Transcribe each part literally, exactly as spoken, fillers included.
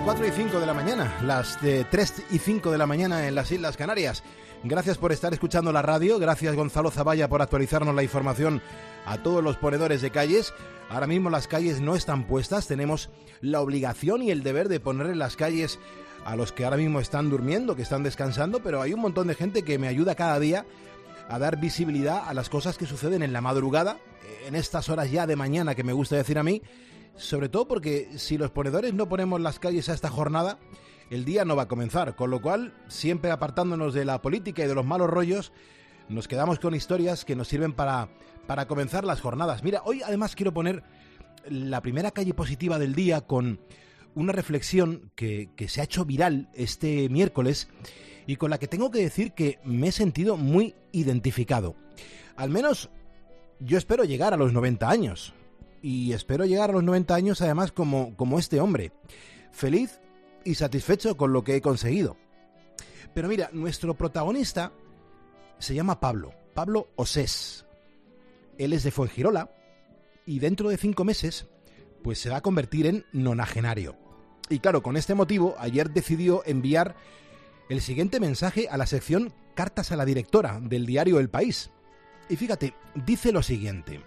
cuatro y cinco de la mañana, las de tres y cinco de la mañana en las Islas Canarias. Gracias por estar escuchando la radio, gracias Gonzalo Zavalla por actualizarnos la información a todos los ponedores de calles. Ahora mismo las calles no están puestas, tenemos la obligación y el deber de poner en las calles a los que ahora mismo están durmiendo, que están descansando, pero hay un montón de gente que me ayuda cada día a dar visibilidad a las cosas que suceden en la madrugada, en estas horas ya de mañana que me gusta decir a mí, sobre todo porque si los ponedores no ponemos las calles a esta jornada, el día no va a comenzar, con lo cual, siempre apartándonos de la política y de los malos rollos, nos quedamos con historias que nos sirven para, para comenzar las jornadas. Mira, hoy además quiero poner la primera calle positiva del día con una reflexión que, que se ha hecho viral este miércoles y con la que tengo que decir que me he sentido muy identificado. Al menos yo espero llegar a los noventa años. Y espero llegar a los noventa años además como, como este hombre, feliz y satisfecho con lo que he conseguido. Pero mira, nuestro protagonista se llama Pablo, Pablo Osés. Él es de Fuengirola y dentro de cinco meses pues se va a convertir en nonagenario. Y claro, con este motivo, ayer decidió enviar el siguiente mensaje a la sección Cartas a la Directora del diario El País. Y fíjate, dice lo siguiente: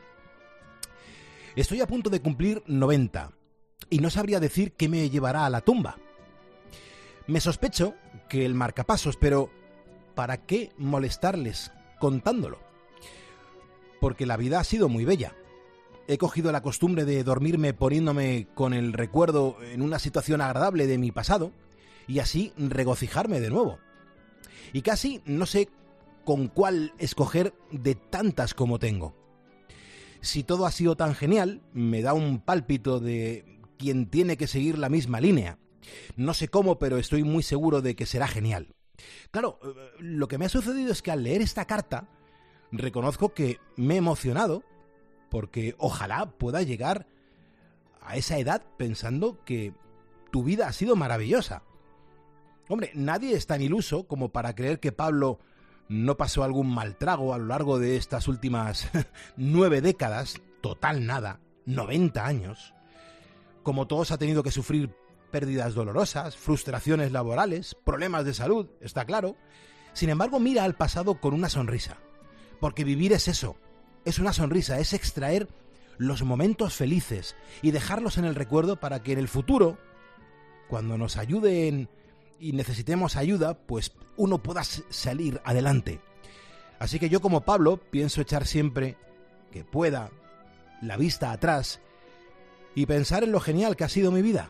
estoy a punto de cumplir noventa y no sabría decir qué me llevará a la tumba. Me sospecho que el marcapasos, pero ¿para qué molestarles contándolo? Porque la vida ha sido muy bella. He cogido la costumbre de dormirme poniéndome con el recuerdo en una situación agradable de mi pasado y así regocijarme de nuevo. Y casi no sé con cuál escoger de tantas como tengo. Si todo ha sido tan genial, me da un pálpito de quien tiene que seguir la misma línea. No sé cómo, pero estoy muy seguro de que será genial. Claro, lo que me ha sucedido es que al leer esta carta, reconozco que me he emocionado, porque ojalá pueda llegar a esa edad pensando que tu vida ha sido maravillosa. Hombre, nadie es tan iluso como para creer que Pablo no pasó algún mal trago a lo largo de estas últimas nueve décadas, total nada, noventa años. Como todos ha tenido que sufrir pérdidas dolorosas, frustraciones laborales, problemas de salud, está claro. Sin embargo, mira al pasado con una sonrisa, porque vivir es eso, es una sonrisa, es extraer los momentos felices y dejarlos en el recuerdo para que en el futuro, cuando nos ayuden y necesitemos ayuda, pues uno pueda salir adelante. Así que yo, como Pablo, pienso echar siempre que pueda la vista atrás y pensar en lo genial que ha sido mi vida.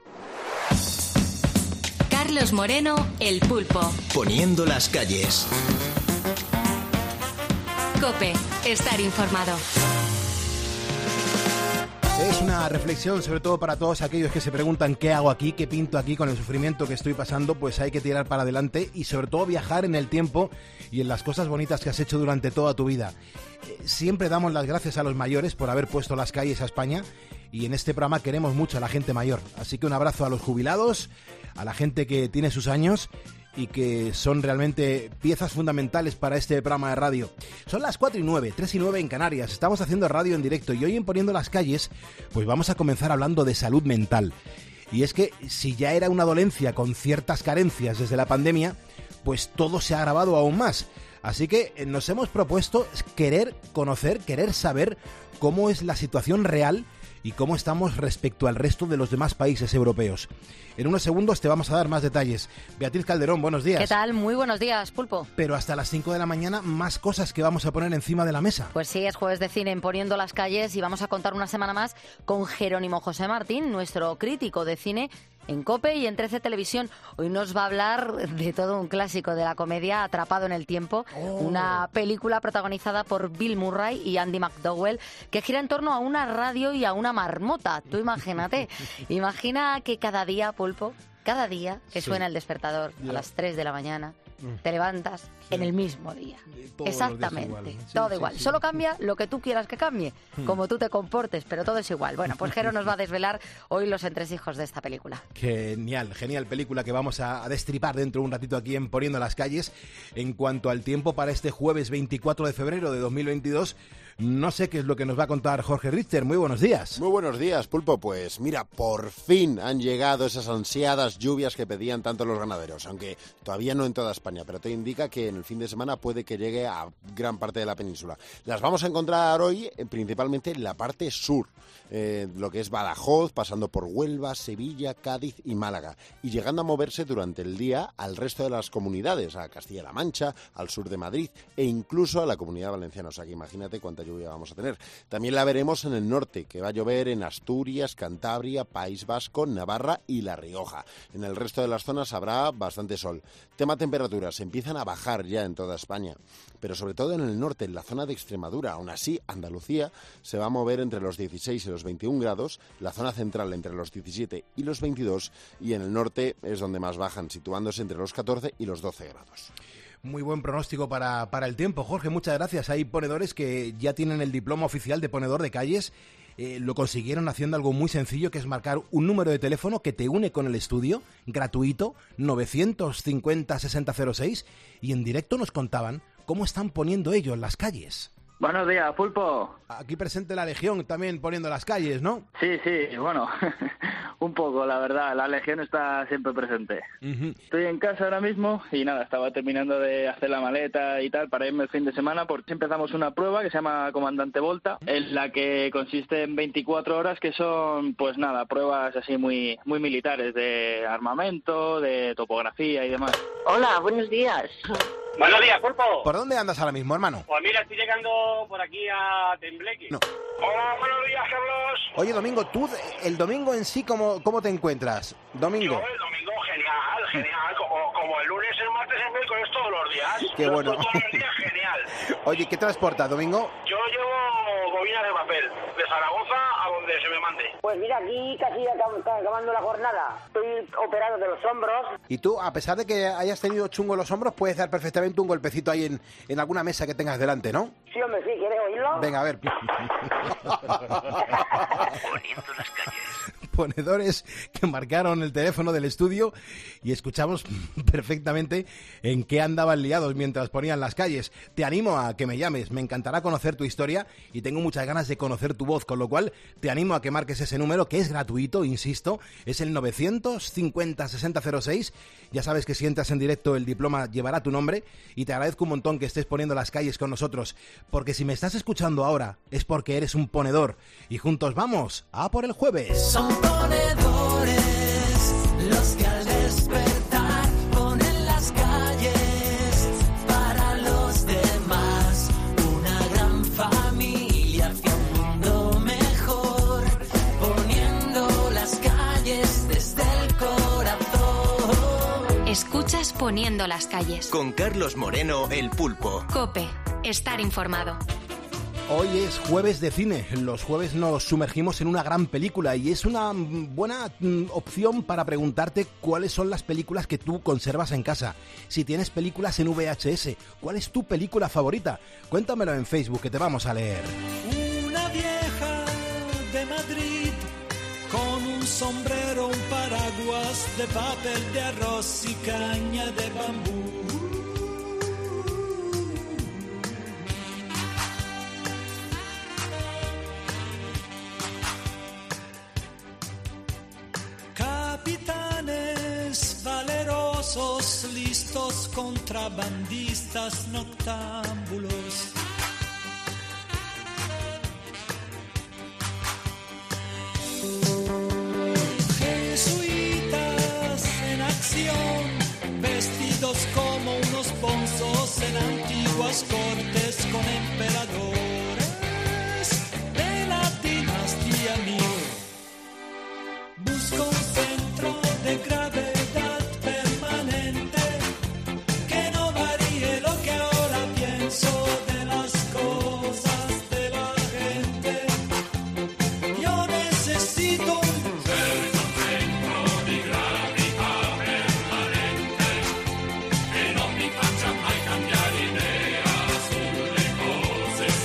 Carlos Moreno, El Pulpo. Poniendo las calles. COPE, estar informado. Es una reflexión sobre todo para todos aquellos que se preguntan qué hago aquí, qué pinto aquí con el sufrimiento que estoy pasando. Pues hay que tirar para adelante y sobre todo viajar en el tiempo y en las cosas bonitas que has hecho durante toda tu vida. Siempre damos las gracias a los mayores por haber puesto las calles a España y en este programa queremos mucho a la gente mayor. Así que un abrazo a los jubilados, a la gente que tiene sus años y que son realmente piezas fundamentales para este programa de radio. Son las cuatro y nueve, tres y nueve en Canarias. Estamos haciendo radio en directo y hoy en Poniendo las Calles pues vamos a comenzar hablando de salud mental. Y es que si ya era una dolencia con ciertas carencias desde la pandemia, pues todo se ha agravado aún más. Así que nos hemos propuesto querer conocer, querer saber cómo es la situación real y cómo estamos respecto al resto de los demás países europeos. En unos segundos te vamos a dar más detalles. Beatriz Calderón, buenos días. ¿Qué tal? Muy buenos días, Pulpo. Pero hasta las cinco de la mañana, más cosas que vamos a poner encima de la mesa. Pues sí, es jueves de cine en Poniendo las Calles y vamos a contar una semana más con Jerónimo José Martín, nuestro crítico de cine en COPE y en trece Televisión. Hoy nos va a hablar de todo un clásico de la comedia, Atrapado en el tiempo, oh. Una película protagonizada por Bill Murray y Andy McDowell que gira en torno a una radio y a una marmota. Tú imagínate, imagina que cada día, Pulpo, cada día que sí. suena el despertador yeah. a las tres de la mañana, te levantas sí. en el mismo día. Todos Exactamente, igual. Sí, todo sí, igual. Sí, Solo sí. cambia lo que tú quieras que cambie, hmm. como tú te comportes, pero todo es igual. Bueno, pues Jero nos va a desvelar hoy los entresijos de esta película. Genial, genial película que vamos a destripar dentro de un ratito aquí en Poniendo las Calles. En cuanto al tiempo para este jueves veinticuatro de febrero de dos mil veintidós, No sé qué es lo que nos va a contar Jorge Richter. Muy buenos días. Muy buenos días, Pulpo. Pues mira, por fin han llegado esas ansiadas lluvias que pedían tanto los ganaderos, aunque todavía no en toda España, pero te indica que en el fin de semana puede que llegue a gran parte de la península. Las vamos a encontrar hoy eh, principalmente en la parte sur, eh, lo que es Badajoz, pasando por Huelva, Sevilla, Cádiz y Málaga, y llegando a moverse durante el día al resto de las comunidades, a Castilla-La Mancha, al sur de Madrid e incluso a la Comunidad Valenciana. O sea que imagínate cuánta lluvia vamos a tener. También la veremos en el norte, que va a llover en Asturias, Cantabria, País Vasco, Navarra y La Rioja. En el resto de las zonas habrá bastante sol. Tema temperaturas, empiezan a bajar ya en toda España, pero sobre todo en el norte, en la zona de Extremadura. Aún así, Andalucía se va a mover entre los dieciséis y los veintiún grados, la zona central entre los diecisiete y los veintidós, y en el norte es donde más bajan, situándose entre los catorce y los doce grados. Muy buen pronóstico para, para el tiempo, Jorge, muchas gracias. Hay ponedores que ya tienen el diploma oficial de ponedor de calles. Eh, lo consiguieron haciendo algo muy sencillo, que es marcar un número de teléfono que te une con el estudio, gratuito, novecientos cincuenta sesenta cero seis, y en directo nos contaban cómo están poniendo ellos las calles. Buenos días, Pulpo. Aquí presente la Legión también poniendo las calles, ¿no? Sí, sí, bueno, un poco, la verdad, la Legión está siempre presente. Uh-huh. Estoy en casa ahora mismo y nada, estaba terminando de hacer la maleta y tal para irme el fin de semana, porque empezamos una prueba que se llama Comandante Volta, en la que consiste en veinticuatro horas, que son, pues nada, pruebas así muy, muy militares, de armamento, de topografía y demás. Hola, buenos días. Buenos días, Pulpo. ¿Por dónde andas ahora mismo, hermano? Pues mira, estoy llegando por aquí a Tembleque. No. Hola, buenos días, Carlos. Oye, Domingo, tú, el domingo en sí, ¿cómo, cómo te encuentras? Domingo. Yo el domingo, genial, genial. Como, como el lunes, el martes, el miércoles, todos los días. Qué bueno. Todos los días, genial. Oye, ¿qué transportas, Domingo? Yo llevo bobinas de papel, de Zaragoza a donde se me mande. Pues mira, aquí casi acabando la jornada. Estoy operado de los hombros. Y tú, a pesar de que hayas tenido chungo en los hombros, puedes dar perfectamente un golpecito ahí en, en alguna mesa que tengas delante, ¿no? Sí, hombre, sí, ¿quieres oírlo? Venga, a ver. Poniendo las calles. Ponedores que marcaron el teléfono del estudio y escuchamos perfectamente en qué andaban liados mientras ponían las calles. Te animo a que me llames, me encantará conocer tu historia y tengo muchas ganas de conocer tu voz, con lo cual te animo a que marques ese número, que es gratuito, insisto, es el novecientos cincuenta sesenta cero seis. Ya sabes que si entras en directo el diploma llevará tu nombre, y te agradezco un montón que estés poniendo las calles con nosotros, porque si me estás escuchando ahora es porque eres un ponedor, y juntos vamos a por el jueves. Son ponedores los que al despertar ponen las calles para los demás, una gran familia hacia un mundo mejor, poniendo las calles desde el corazón. Escuchas Poniendo las calles. Con Carlos Moreno, el Pulpo. COPE. Estar informado. Hoy es jueves de cine. Los jueves nos sumergimos en una gran película y es una buena opción para preguntarte cuáles son las películas que tú conservas en casa. Si tienes películas en V H S, ¿cuál es tu película favorita? Cuéntamelo en Facebook, que te vamos a leer. Una vieja de Madrid con un sombrero, un paraguas de papel de arroz y caña de bambú. Capitanes valerosos, listos, contrabandistas, noctámbulos. Jesuitas en acción, vestidos como unos bonzos en antiguas cortes con emperadores de la dinastía Ming. Busco un centro de gravedad permanente que no varíe lo que ahora pienso de las cosas, de la gente. Yo necesito un centro de gravedad permanente que no me faccia mai cambiare idea sulle cose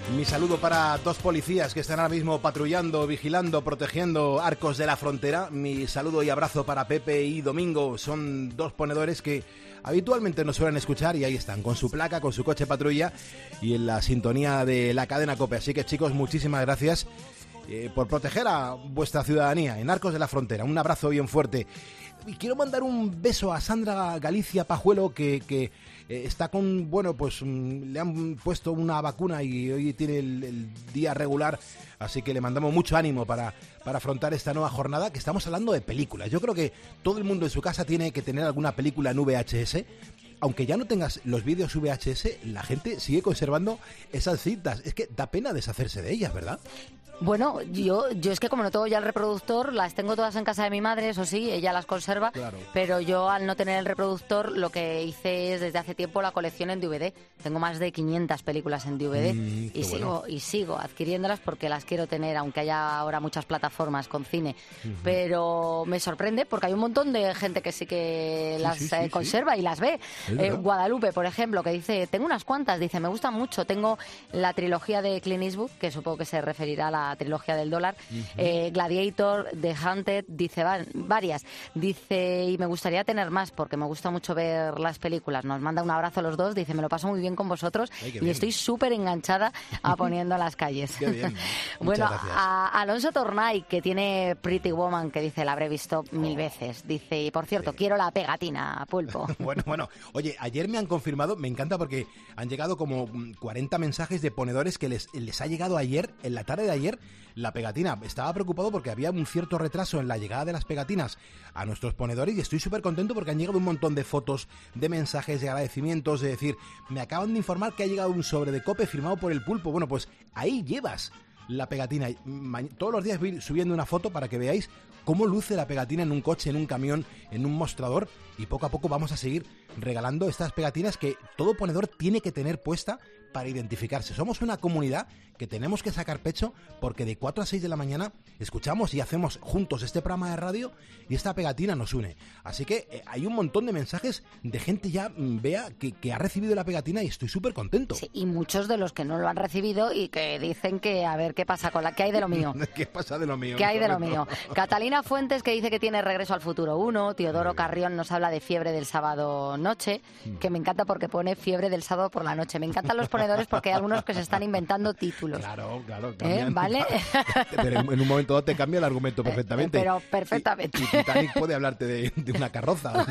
Mi saludo para dos policías que están ahora mismo patrullando, vigilando, protegiendo Arcos de la Frontera. Mi saludo y abrazo para Pepe y Domingo. Son dos ponedores que habitualmente nos suelen escuchar y ahí están, con su placa, con su coche patrulla y en la sintonía de la cadena COPE. Así que, chicos, muchísimas gracias eh, por proteger a vuestra ciudadanía en Arcos de la Frontera. Un abrazo bien fuerte. Y quiero mandar un beso a Sandra Galicia Pajuelo, que... que Eh, está con, bueno, pues um, le han puesto una vacuna y hoy tiene el, el día regular, así que le mandamos mucho ánimo para, para afrontar esta nueva jornada, que estamos hablando de películas. Yo creo que todo el mundo en su casa tiene que tener alguna película en V H S. Aunque ya no tengas los vídeos V H S, la gente sigue conservando esas cintas. Es que da pena deshacerse de ellas, ¿verdad? Bueno, yo yo es que como no tengo ya el reproductor, las tengo todas en casa de mi madre, eso sí, ella las conserva, claro. Pero yo al no tener el reproductor lo que hice es desde hace tiempo la colección en D V D. Tengo más de quinientas películas en D V D mm, y sigo bueno. y sigo adquiriéndolas porque las quiero tener, aunque haya ahora muchas plataformas con cine. Uh-huh. Pero me sorprende porque hay un montón de gente que sí que sí, las sí, sí, eh, conserva sí. y las ve. Eh, Guadalupe, por ejemplo, que dice, tengo unas cuantas, dice, me gustan mucho. Tengo la trilogía de Clint Eastwood, que supongo que se referirá a la trilogía del dólar. Uh-huh. eh, Gladiator, The Hunted, dice va, varias. Dice, y me gustaría tener más porque me gusta mucho ver las películas. Nos manda un abrazo a los dos, dice, me lo paso muy bien con vosotros. Ay, y bien. Estoy súper enganchada a Poniendo las calles. Qué bien. Bueno, a Alonso Tornay, que tiene Pretty Woman, que dice, la habré visto mil veces. Dice, y por cierto, sí. Quiero la pegatina, Pulpo. Bueno, bueno. Oye, ayer me han confirmado, me encanta porque han llegado como cuarenta mensajes de ponedores que les, les ha llegado ayer, en la tarde de ayer, la pegatina. Estaba preocupado porque había un cierto retraso en la llegada de las pegatinas a nuestros ponedores y estoy súper contento porque han llegado un montón de fotos, de mensajes, de agradecimientos, de decir, me acaban de informar que ha llegado un sobre de COPE firmado por el Pulpo. Bueno, pues ahí llevas la pegatina. Todos los días voy subiendo una foto para que veáis cómo luce la pegatina en un coche, en un camión, en un mostrador, y poco a poco vamos a seguir regalando estas pegatinas que todo ponedor tiene que tener puesta para identificarse. Somos una comunidad que tenemos que sacar pecho porque de cuatro a seis de la mañana escuchamos y hacemos juntos este programa de radio y esta pegatina nos une. Así que eh, hay un montón de mensajes de gente ya, vea, que, que ha recibido la pegatina y estoy súper contento. Sí, y muchos de los que no lo han recibido y que dicen que a ver qué pasa con la... ¿Qué hay de lo mío? ¿Qué pasa de lo mío? ¿Qué hay de lo mío? Catalina Fuentes, que dice que tiene Regreso al Futuro uno. Teodoro Carrión nos habla de Fiebre del sábado noche, que me encanta porque pone Fiebre del sábado por la noche. Me encantan los ponedores porque hay algunos que se están inventando títulos. Claro, claro. ¿Eh? ¿Vale? Pero en un momento dado te cambia el argumento perfectamente. Pero perfectamente. Y, y Titanic puede hablarte de, de una carroza.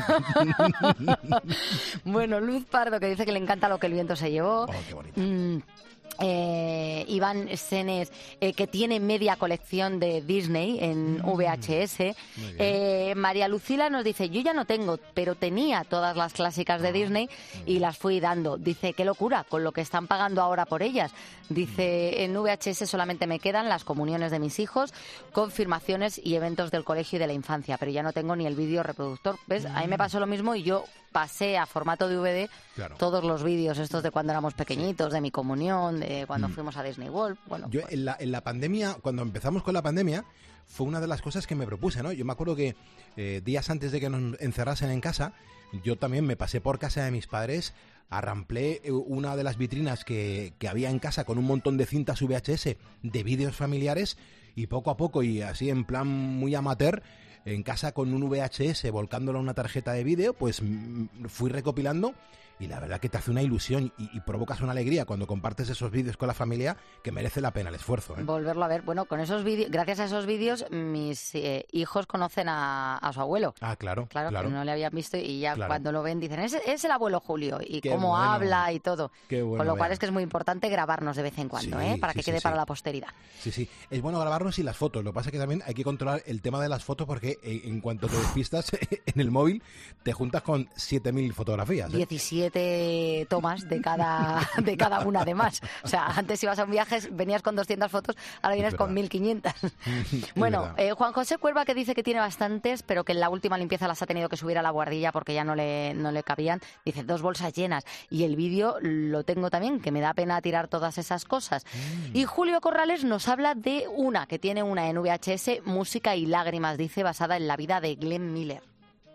Bueno, Luz Pardo, que dice que le encanta Lo que el viento se llevó. Oh, qué bonito. Mm. Eh, Iván Senes, eh, que tiene media colección de Disney en V H S. eh, María Lucila nos dice, yo ya no tengo, pero tenía todas las clásicas de Disney y las fui dando. Dice, qué locura, con lo que están pagando ahora por ellas. Dice, en V H S solamente me quedan las comuniones de mis hijos, confirmaciones y eventos del colegio y de la infancia, pero ya no tengo ni el vídeo reproductor. ¿Ves? A mí me pasó lo mismo y yo pasé a formato de V D claro. todos los vídeos estos de cuando éramos pequeñitos, sí. de mi comunión, de cuando mm. fuimos a Disney World. Bueno, yo pues. en la, en la pandemia, cuando empezamos con la pandemia, fue una de las cosas que me propuse, ¿no? Yo me acuerdo que eh, días antes de que nos encerrasen en casa, yo también me pasé por casa de mis padres, arramplé una de las vitrinas que, que había en casa con un montón de cintas V H S de vídeos familiares y poco a poco y así en plan muy amateur, en casa con un V H S volcándolo a una tarjeta de vídeo, pues fui recopilando y la verdad que te hace una ilusión y, y provocas una alegría cuando compartes esos vídeos con la familia que merece la pena el esfuerzo, ¿eh? Volverlo a ver. Bueno, con esos vídeos, gracias a esos vídeos, mis eh, hijos conocen a, a su abuelo. Ah, claro, claro. Claro, que no le habían visto y ya claro. cuando lo ven dicen, es, es el abuelo Julio y Qué cómo bueno. habla y todo. Qué bueno, con lo cual vea. es que es muy importante grabarnos de vez en cuando, sí, ¿eh? Para sí, que sí, quede sí. para la posteridad. Sí, sí. Es bueno grabarnos y las fotos. Lo que pasa es que también hay que controlar el tema de las fotos porque eh, en cuanto te despistas en el móvil te juntas con siete mil fotografías, ¿eh? diecisiete tomas de cada de cada una además. O sea, antes ibas a un viaje, venías con doscientas fotos, ahora vienes con mil quinientas. Bueno, eh, Juan José Cuerva, que dice que tiene bastantes, pero que en la última limpieza las ha tenido que subir a la guardilla porque ya no le, no le cabían. Dice, dos bolsas llenas. Y el vídeo lo tengo también, que me da pena tirar todas esas cosas. Mm. Y Julio Corrales nos habla de una, que tiene una en V H S, Música y lágrimas, dice, basada en la vida de Glenn Miller.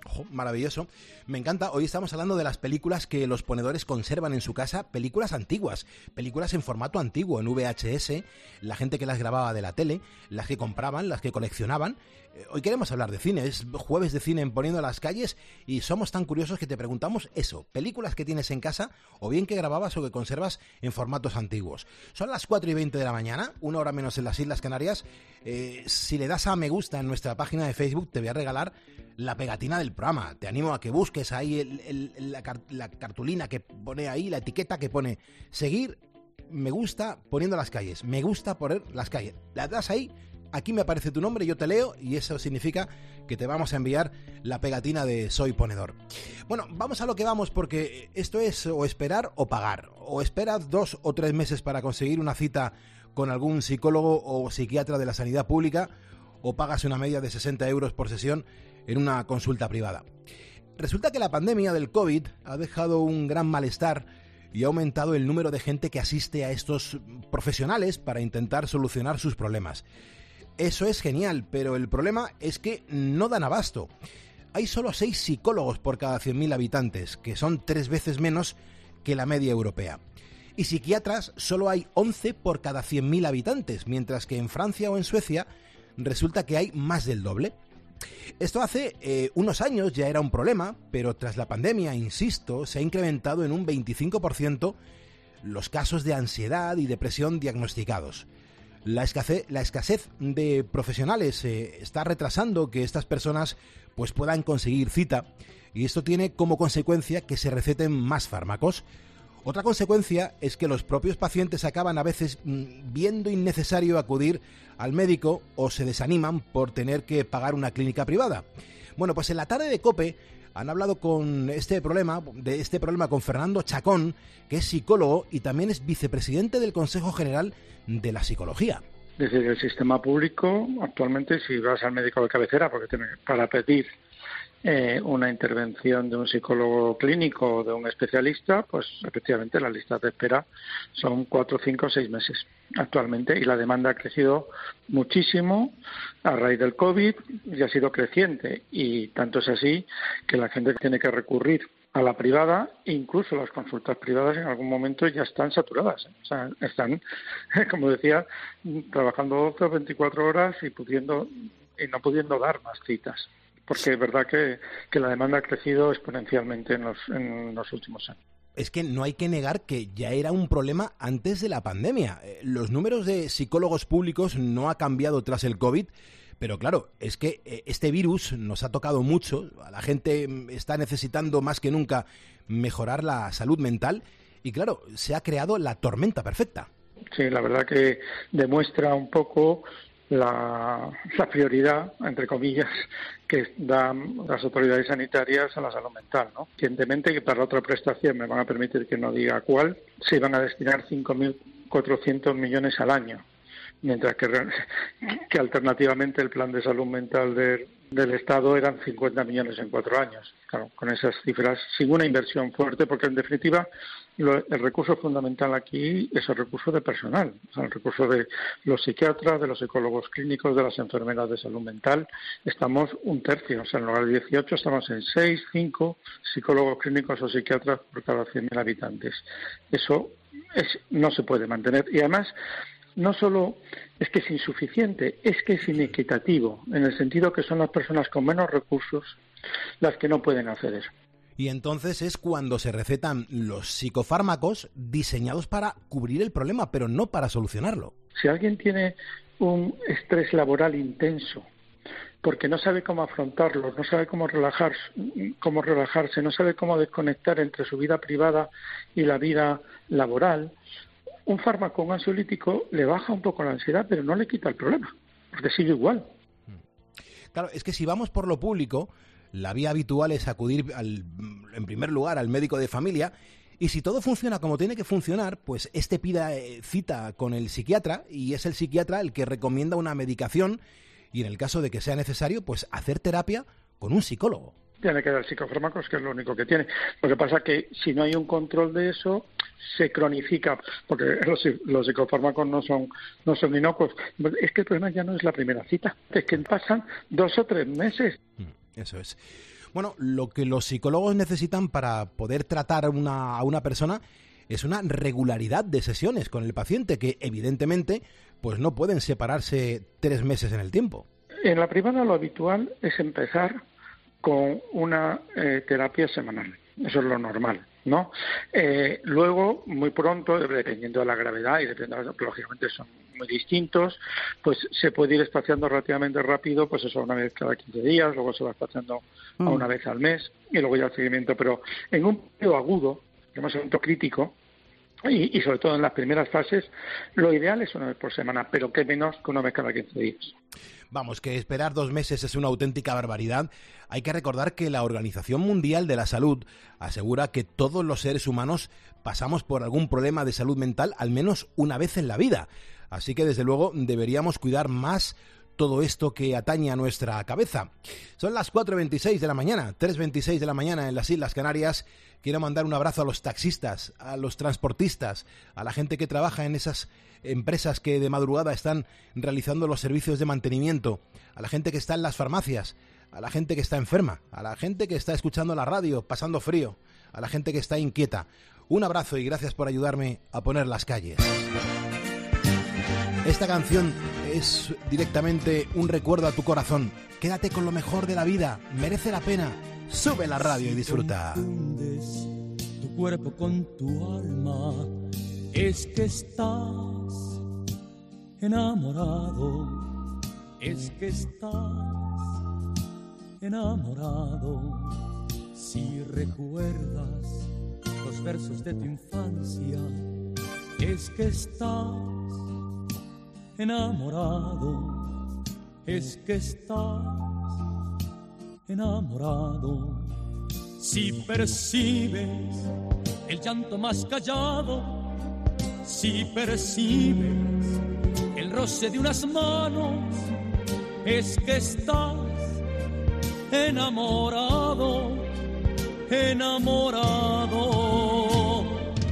Ojo, maravilloso. Me encanta. Hoy estamos hablando de las películas que los ponedores conservan en su casa, películas antiguas, películas en formato antiguo, en V H S, la gente que las grababa de la tele, las que compraban, las que coleccionaban. Eh, hoy queremos hablar de cine, es jueves de cine en Poniendo las Calles y somos tan curiosos que te preguntamos eso, películas que tienes en casa o bien que grababas o que conservas en formatos antiguos. Son las cuatro y veinte de la mañana, una hora menos en las Islas Canarias. Eh, si le das a me gusta en nuestra página de Facebook te voy a regalar la pegatina del programa. Te animo a que busques ahí el, el, la, la cartulina que pone ahí, la etiqueta que pone seguir, me gusta Poniendo las Calles, me gusta poner las calles. La das ahí, aquí me aparece tu nombre, yo te leo y eso significa que te vamos a enviar la pegatina de Soy Ponedor. Bueno, vamos a lo que vamos porque esto es o esperar o pagar. O esperas dos o tres meses para conseguir una cita con algún psicólogo o psiquiatra de la sanidad pública o pagas una media de sesenta euros por sesión en una consulta privada. Resulta que la pandemia del COVID ha dejado un gran malestar y ha aumentado el número de gente que asiste a estos profesionales para intentar solucionar sus problemas. Eso es genial, pero el problema es que no dan abasto. Hay solo seis psicólogos por cada cien mil habitantes, que son tres veces menos que la media europea. Y psiquiatras solo hay once por cada cien mil habitantes, mientras que en Francia o en Suecia resulta que hay más del doble. Esto hace eh, unos años ya era un problema, pero tras la pandemia, insisto, se ha incrementado en un veinticinco por ciento los casos de ansiedad y depresión diagnosticados. La escasez, la escasez de profesionales eh, está retrasando que estas personas pues, puedan conseguir cita y esto tiene como consecuencia que se receten más fármacos. Otra consecuencia es que los propios pacientes acaban a veces mmm, viendo innecesario acudir al médico o se desaniman por tener que pagar una clínica privada. Bueno, pues en la tarde de COPE han hablado con este problema, de este problema con Fernando Chacón, que es psicólogo y también es vicepresidente del Consejo General de la Psicología. Desde el sistema público, actualmente, si vas al médico de cabecera, porque tiene, para pedir eh, una intervención de un psicólogo clínico o de un especialista, pues efectivamente las listas de espera son cuatro, cinco, seis meses actualmente y la demanda ha crecido muchísimo a raíz del COVID y ha sido creciente y tanto es así que la gente tiene que recurrir a la privada, incluso las consultas privadas en algún momento ya están saturadas, ¿eh? O sea, están, como decía, trabajando doce o veinticuatro horas y pudiendo y no pudiendo dar más citas, porque es verdad que, que la demanda ha crecido exponencialmente en los, en los últimos años. Es que no hay que negar que ya era un problema antes de la pandemia. Los números de psicólogos públicos no ha cambiado tras el COVID, pero claro, es que este virus nos ha tocado mucho, la gente está necesitando más que nunca mejorar la salud mental y claro, se ha creado la tormenta perfecta. Sí, la verdad que demuestra un poco la, la prioridad, entre comillas, que dan las autoridades sanitarias a la salud mental, ¿no? Evidentemente que para otra prestación, me van a permitir que no diga cuál, se iban a destinar cinco mil cuatrocientos millones al año, mientras que, que alternativamente el plan de salud mental de, del Estado eran cincuenta millones en cuatro años. Claro, con esas cifras, sin una inversión fuerte, porque en definitiva lo, el recurso fundamental aquí es el recurso de personal, o sea, el recurso de los psiquiatras, de los psicólogos clínicos, de las enfermeras de salud mental. Estamos un tercio, o sea, en lugar de dieciocho estamos en seis, cinco psicólogos clínicos o psiquiatras por cada cien mil habitantes. Eso es, no se puede mantener y además no solo es que es insuficiente, es que es inequitativo, en el sentido que son las personas con menos recursos las que no pueden acceder. Y entonces es cuando se recetan los psicofármacos diseñados para cubrir el problema, pero no para solucionarlo. Si alguien tiene un estrés laboral intenso, porque no sabe cómo afrontarlo, no sabe cómo relajarse, cómo relajarse, no sabe cómo desconectar entre su vida privada y la vida laboral, un fármaco, un ansiolítico, le baja un poco la ansiedad, pero no le quita el problema, porque sigue igual. Claro, es que si vamos por lo público, la vía habitual es acudir, al, en primer lugar, al médico de familia, y si todo funciona como tiene que funcionar, pues este pida cita con el psiquiatra, y es el psiquiatra el que recomienda una medicación, y en el caso de que sea necesario, pues hacer terapia con un psicólogo. Tiene que dar psicofármacos, que es lo único que tiene. Lo que pasa es que si no hay un control de eso, se cronifica, porque los, los psicofármacos no son no son inocuos. Es que el problema ya no es la primera cita, es que pasan dos o tres meses. Eso es. Bueno, lo que los psicólogos necesitan para poder tratar a una, a una persona es una regularidad de sesiones con el paciente, que evidentemente pues no pueden separarse tres meses en el tiempo. En la privada lo habitual es empezar con una eh, terapia semanal. Eso es lo normal, ¿no? Eh, luego, muy pronto, dependiendo de la gravedad y dependiendo, lógicamente son muy distintos, pues se puede ir espaciando relativamente rápido, pues eso, una vez cada quince días, luego se va espaciando mm. a una vez al mes y luego ya el seguimiento. Pero en un periodo agudo, en un momento crítico, y, y sobre todo en las primeras fases, lo ideal es una vez por semana, pero qué menos que una vez cada quince días. Vamos, que esperar dos meses es una auténtica barbaridad. Hay que recordar que la Organización Mundial de la Salud asegura que todos los seres humanos pasamos por algún problema de salud mental al menos una vez en la vida. Así que, desde luego, deberíamos cuidar más todo esto que atañe a nuestra cabeza. Son las cuatro y veintiséis de la mañana, tres y veintiséis de la mañana en las Islas Canarias. Quiero mandar un abrazo a los taxistas, a los transportistas, a la gente que trabaja en esas empresas que de madrugada están realizando los servicios de mantenimiento, a la gente que está en las farmacias, a la gente que está enferma, a la gente que está escuchando la radio, pasando frío, a la gente que está inquieta. Un abrazo y gracias por ayudarme a poner las calles. Esta canción es directamente un recuerdo a tu corazón. Quédate con lo mejor de la vida, merece la pena. Sube la radio y disfruta. Tu cuerpo con tu alma, es que estás enamorado, es que estás enamorado. Si recuerdas los versos de tu infancia, es que estás enamorado, es que estás enamorado. Si percibes el llanto más callado, si percibes el roce de unas manos, es que estás enamorado, enamorado.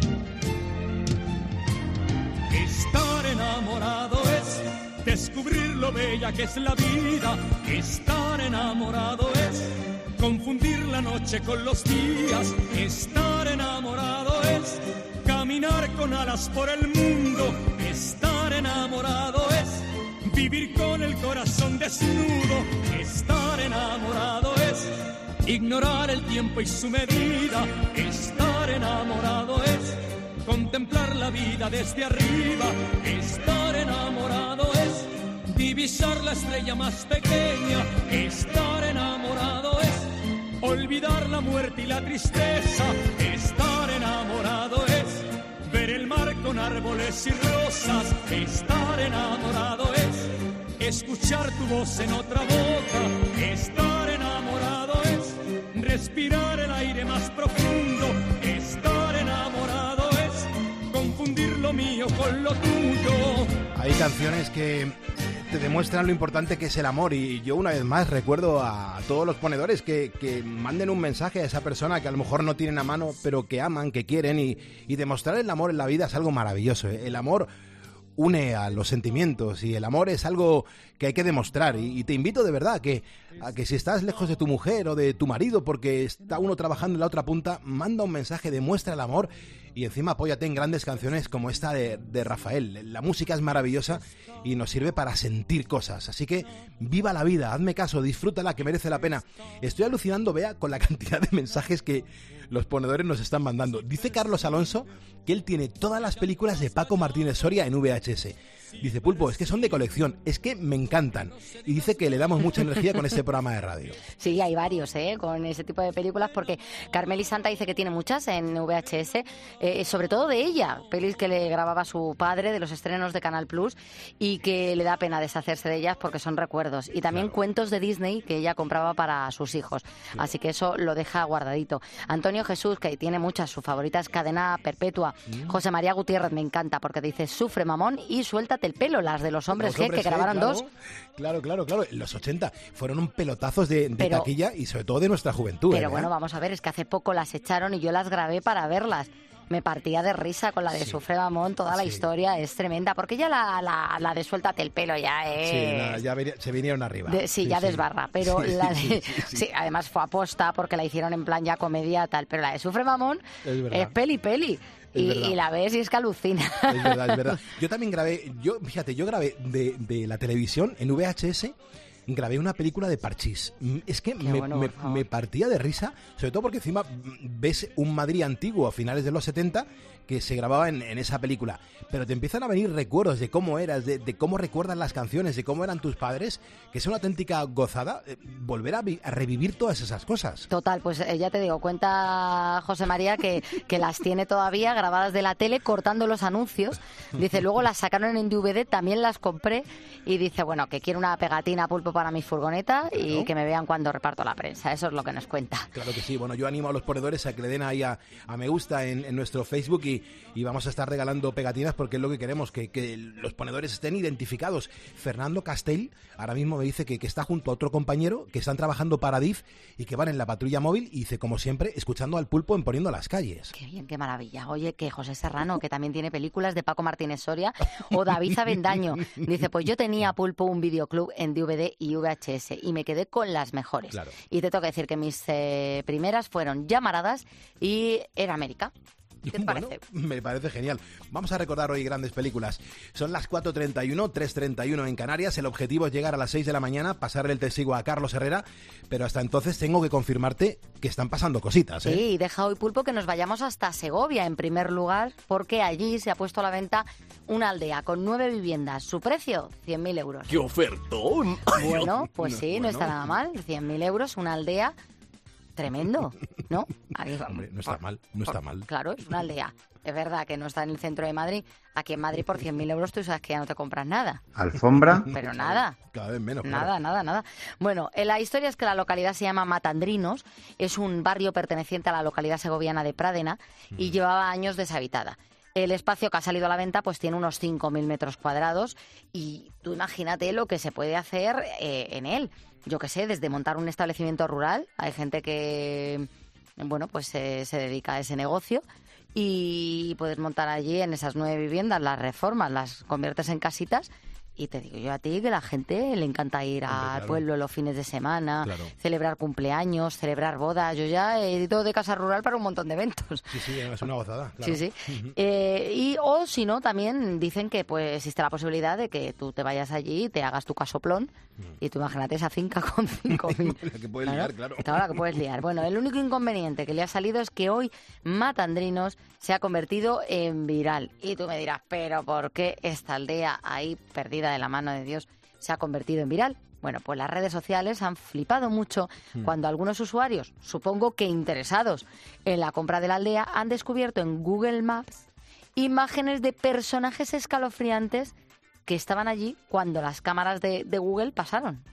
Estar enamorado es descubrir lo bella que es la vida. Estar enamorado es confundir la noche con los días. Estar enamorado es caminar con alas por el mundo. Estar enamorado es vivir con el corazón desnudo. Estar enamorado es ignorar el tiempo y su medida. Estar enamorado es contemplar la vida desde arriba. Estar enamorado es divisar la estrella más pequeña. Estar enamorado es olvidar la muerte y la tristeza. Estar enamorado es ver el mar con árboles y rosas. Estar enamorado es escuchar tu voz en otra boca. Estar enamorado es respirar el aire más profundo. Estar enamorado es confundir lo mío con lo tuyo. Hay canciones que te demuestran lo importante que es el amor, y yo una vez más recuerdo a todos los ponedores que, que manden un mensaje a esa persona que a lo mejor no tienen a mano, pero que aman, que quieren, y, y demostrar el amor en la vida es algo maravilloso, ¿eh? El amor une a los sentimientos y el amor es algo que hay que demostrar, y, y te invito de verdad que, a que si estás lejos de tu mujer o de tu marido porque está uno trabajando en la otra punta, manda un mensaje, demuestra el amor y encima apóyate en grandes canciones como esta de, de Rafael. La música es maravillosa y nos sirve para sentir cosas, así que viva la vida, hazme caso, disfrútala, que merece la pena. Estoy alucinando, Bea, con la cantidad de mensajes que los ponedores nos están mandando. Dice Carlos Alonso que él tiene todas las películas de Paco Martínez Soria en V H S. Dice, Pulpo, es que son de colección, es que me encantan. Y dice que le damos mucha energía con este programa de radio. Sí, hay varios, ¿eh? Con ese tipo de películas, porque Carmeli Santa dice que tiene muchas en V H S, eh, sobre todo de ella, pelis que le grababa su padre de los estrenos de Canal Plus y que le da pena deshacerse de ellas porque son recuerdos. Y también claro, cuentos de Disney que ella compraba para sus hijos. Sí. Así que eso lo deja guardadito. Antonio Jesús, que tiene muchas, su favorita es Cadena Perpetua. Mm. José María Gutiérrez me encanta porque dice, sufre mamón y suéltate el pelo, las de los hombres, los G, hombres que grabaron claro, dos. Claro, claro, claro. En los ochenta fueron un pelotazos de, de pero, taquilla y sobre todo de nuestra juventud. Pero ¿eh? bueno, vamos a ver, es que hace poco las echaron y yo las grabé para verlas. me partía de risa con la de Sí. Sufre Mamón, toda la Sí. historia es tremenda, porque ya la, la, la de Suéltate el pelo ya es... Sí, nada, ya venía- se vinieron arriba. De- sí, ya desbarra, pero Sí, la de, sí, sí, sí, sí. además fue aposta porque la hicieron en plan ya comedia tal, pero la de Sufre Mamón Es verdad. es peli peli Es y, verdad. y la ves y es que alucina. Es verdad, es verdad. Yo también grabé, yo fíjate, yo grabé de, de la televisión en V H S. Grabé una película de Parchís. Mm, Es que me, bueno, me- por favor. me partía de risa, sobre todo porque encima mm, ves un Madrid antiguo a finales de los setenta que se grababa en, en esa película. Pero te empiezan a venir recuerdos de cómo eras, de, de cómo recuerdas las canciones, de cómo eran tus padres, que es una auténtica gozada eh, volver a, vi- a revivir todas esas cosas. Total, pues eh, ya te digo, cuenta José María que, que las tiene todavía grabadas de la tele cortando los anuncios. Dice, luego las sacaron en D V D, también las compré y dice, bueno, que quiero una pegatina Pulpo para mi furgoneta y Claro. que me vean cuando reparto la prensa. Eso es lo que nos cuenta. Claro que sí. Bueno, yo animo a los ponedores a que le den ahí a, a me gusta en, en nuestro Facebook y, y vamos a estar regalando pegatinas porque es lo que queremos, que, que los ponedores estén identificados. Fernando Castell ahora mismo me dice que, que está junto a otro compañero que están trabajando para D I F y que van en la patrulla móvil y dice, como siempre, escuchando al Pulpo en Poniendo las Calles. Qué bien, qué maravilla. Oye, que José Serrano, que también tiene películas de Paco Martínez Soria, o David Avendaño, dice, pues yo tenía, Pulpo, un videoclub en D V D y V H S y me quedé con las mejores. Claro. Y te tengo que decir que mis eh, primeras fueron Llamaradas y Era América. ¿Qué te Bueno, parece? me parece genial. Vamos a recordar hoy grandes películas. Son las cuatro treinta y uno, tres treinta y uno en Canarias. El objetivo es llegar a las seis de la mañana, pasarle el testigo a Carlos Herrera, pero hasta entonces tengo que confirmarte que están pasando cositas, ¿eh? Sí, y deja hoy, Pulpo, que nos vayamos hasta Segovia, en primer lugar, porque allí se ha puesto a la venta una aldea con nueve viviendas. Su precio, cien mil euros. ¡Qué ofertón! Bueno, pues No, sí, no bueno. está nada mal. cien mil euros, una aldea. Tremendo, ¿no? Aquí- Hombre, no está mal, no está mal. Claro, es una aldea. Es verdad que no está en el centro de Madrid. Aquí en Madrid por cien mil euros tú sabes que ya no te compras nada. Alfombra. Pero nada. Cada vez menos, claro. Nada, nada, nada. Bueno, eh, la historia es que la localidad se llama Matandrinos, es un barrio perteneciente a la localidad segoviana de Pradena y llevaba años deshabitada. El espacio que ha salido a la venta pues tiene unos cinco mil metros cuadrados y tú imagínate lo que se puede hacer eh, en él. Yo qué sé, desde montar un establecimiento rural, hay gente que, bueno, pues eh, se dedica a ese negocio y puedes montar allí en esas nueve viviendas, las reformas, las conviertes en casitas. Y te digo yo a ti que la gente le encanta ir Hombre, al claro. pueblo los fines de semana, Claro. celebrar cumpleaños, celebrar bodas. Yo ya he ido de casa rural para un montón de eventos. Sí, sí, es una gozada. Sí, Claro. sí. Ujú. Eh, y o si no, también dicen que pues existe la posibilidad de que tú te vayas allí y te hagas tu casoplón y tú imagínate esa finca con cinco mil. La que puedes liar, claro. Esta hora que puedes liar. Bueno, el único inconveniente que le ha salido es que hoy Matandrinos se ha convertido en viral. Y tú me dirás, ¿pero por qué esta aldea ahí perdida de la mano de Dios se ha convertido en viral? Bueno, pues las redes sociales han flipado mucho cuando algunos usuarios, supongo que interesados en la compra de la aldea, han descubierto en Google Maps imágenes de personajes escalofriantes que estaban allí cuando las cámaras de, de Google pasaron.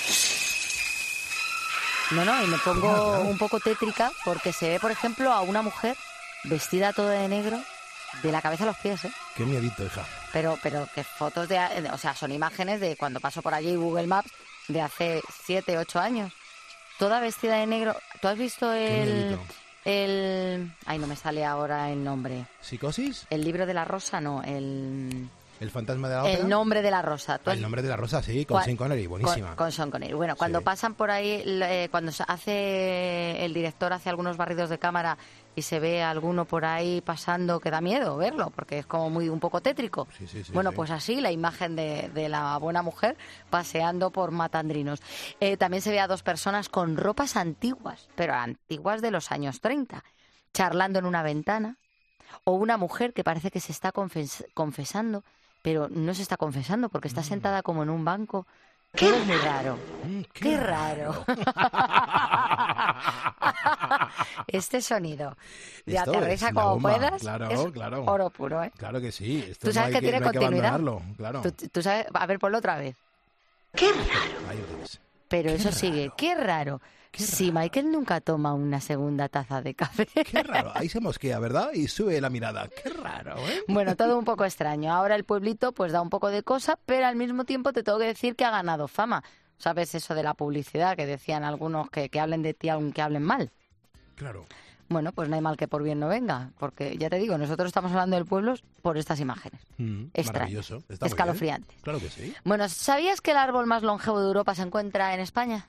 No, no, y me pongo un poco tétrica porque se ve, por ejemplo, a una mujer vestida toda de negro de la cabeza a los pies, ¿eh? Qué miedito, hija. Pero, pero que fotos de, o sea, son imágenes de cuando paso por allí Google Maps de hace siete, ocho años. Toda vestida de negro. ¿Tú has visto Qué el, miedito. el, ay, no me sale ahora el nombre. ¿Psicosis? El libro de la rosa, no, el, ¿El fantasma de la ópera? el nombre de la rosa. ¿Tú Ah, has- el nombre de la rosa, sí, con Cua- Sean Connery, buenísima. Con, con Sean Connery. Bueno, cuando Sí. pasan por ahí, l- eh, cuando se hace el director hace algunos barridos de cámara y se ve a alguno por ahí pasando, que da miedo verlo, porque es como muy un poco tétrico. Sí, sí, sí, bueno, sí. pues así la imagen de, de la buena mujer paseando por Matandrinos. Eh, también se ve a dos personas con ropas antiguas, pero antiguas de los años treinta, charlando en una ventana, o una mujer que parece que se está confes- confesando, pero no se está confesando porque está sentada como en un banco. Todo es muy raro. Mm, ¡Qué raro! Este sonido de Esto aterriza es la como bomba. puedas Claro, es claro. oro puro, ¿eh? Claro que sí. Esto Tú no sabes hay que tiene no hay que continuidad. abandonarlo, claro. Tú, tú sabes, a ver, ponlo otra vez. Ahí lo tienes. Pero Qué eso raro. sigue. ¡Qué raro! Qué Si raro. Michael nunca toma una segunda taza de café. Qué raro. Ahí se mosquea, ¿verdad? Y sube la mirada. Qué raro, ¿eh? Bueno, todo un poco extraño. Ahora el pueblito pues da un poco de cosa, pero al mismo tiempo te tengo que decir que ha ganado fama. ¿Sabes eso de la publicidad que decían algunos que, que hablen de ti aunque hablen mal? Claro. Bueno, pues no hay mal que por bien no venga, porque ya te digo, nosotros estamos hablando del pueblo por estas imágenes. Mm, maravilloso. Está escalofriantes. Claro que sí. Bueno, ¿sabías que el árbol más longevo de Europa se encuentra en España?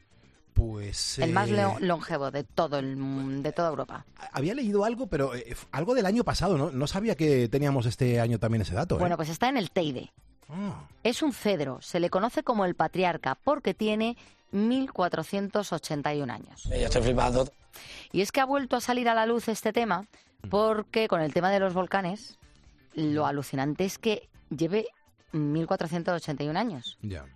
Pues... El más eh, longevo de todo el, de toda Europa. Había leído algo, pero eh, algo del año pasado, ¿no? No sabía que teníamos este año también ese dato. ¿eh? Bueno, pues está en el Teide. Oh. Es un cedro, se le conoce como el patriarca porque tiene mil cuatrocientos ochenta y un años. Ya estoy flipando. Y es que ha vuelto a salir a la luz este tema porque con el tema de los volcanes, lo alucinante es que lleve mil cuatrocientos ochenta y un años. Ya.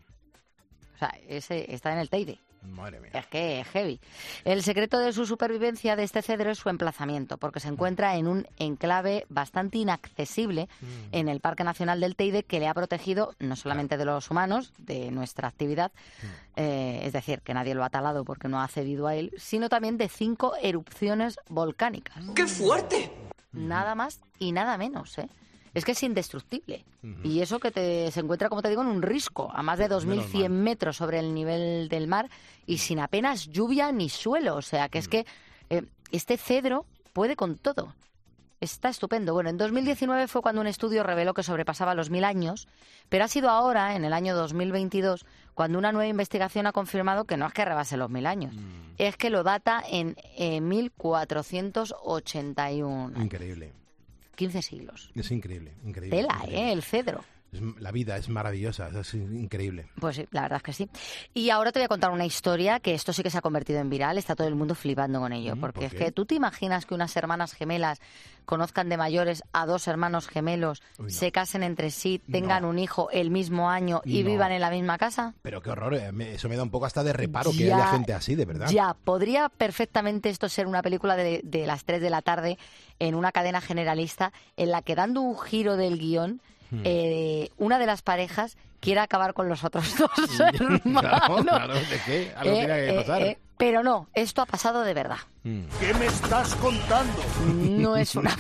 O sea, ese está en el Teide. Madre mía. Es que es heavy. El secreto de su supervivencia de este cedro es su emplazamiento, porque se encuentra en un enclave bastante inaccesible mm. en el Parque Nacional del Teide, que le ha protegido no solamente de los humanos, de nuestra actividad, mm. eh, es decir, que nadie lo ha talado porque no ha cedido a él, sino también de cinco erupciones volcánicas. ¡Qué fuerte! Nada más y nada menos, ¿eh? Es que es indestructible. Uh-huh. Y eso que te, se encuentra, como te digo, en un risco, a más de dos mil cien metros sobre el nivel del mar y sin apenas lluvia ni suelo. O sea, que uh-huh. es que eh, este cedro puede con todo. Está estupendo. Bueno, en dos mil diecinueve fue cuando un estudio reveló que sobrepasaba los mil años, pero ha sido ahora, en el año dos mil veintidós, cuando una nueva investigación ha confirmado que no es que rebase los mil años, uh-huh. es que lo data en eh, mil cuatrocientos ochenta y uno. Increíble. quince siglos. Es increíble, increíble. Tela, increíble. ¿eh? El cedro. Es, la vida es maravillosa, es increíble. Pues sí, la verdad es que sí. Y ahora te voy a contar una historia que esto sí que se ha convertido en viral, está todo el mundo flipando con ello, Mm, porque ¿por es qué? que tú te imaginas que unas hermanas gemelas conozcan de mayores a dos hermanos gemelos, Uy, no. se casen entre sí, tengan No. un hijo el mismo año y No. vivan en la misma casa. Pero qué horror, eh, me- eso me da un poco hasta de reparo que Ya, haya gente así, de verdad. Ya, podría perfectamente esto ser una película de, de las tres de la tarde en una cadena generalista en la que, dando un giro del guión, Hmm. eh, una de las parejas quiera acabar con los otros dos hermanos. Claro, claro, ¿de qué? Algo Eh, tenía que eh, pasar. eh, pero no, esto ha pasado de verdad. Mm. ¿Qué me estás contando? No es una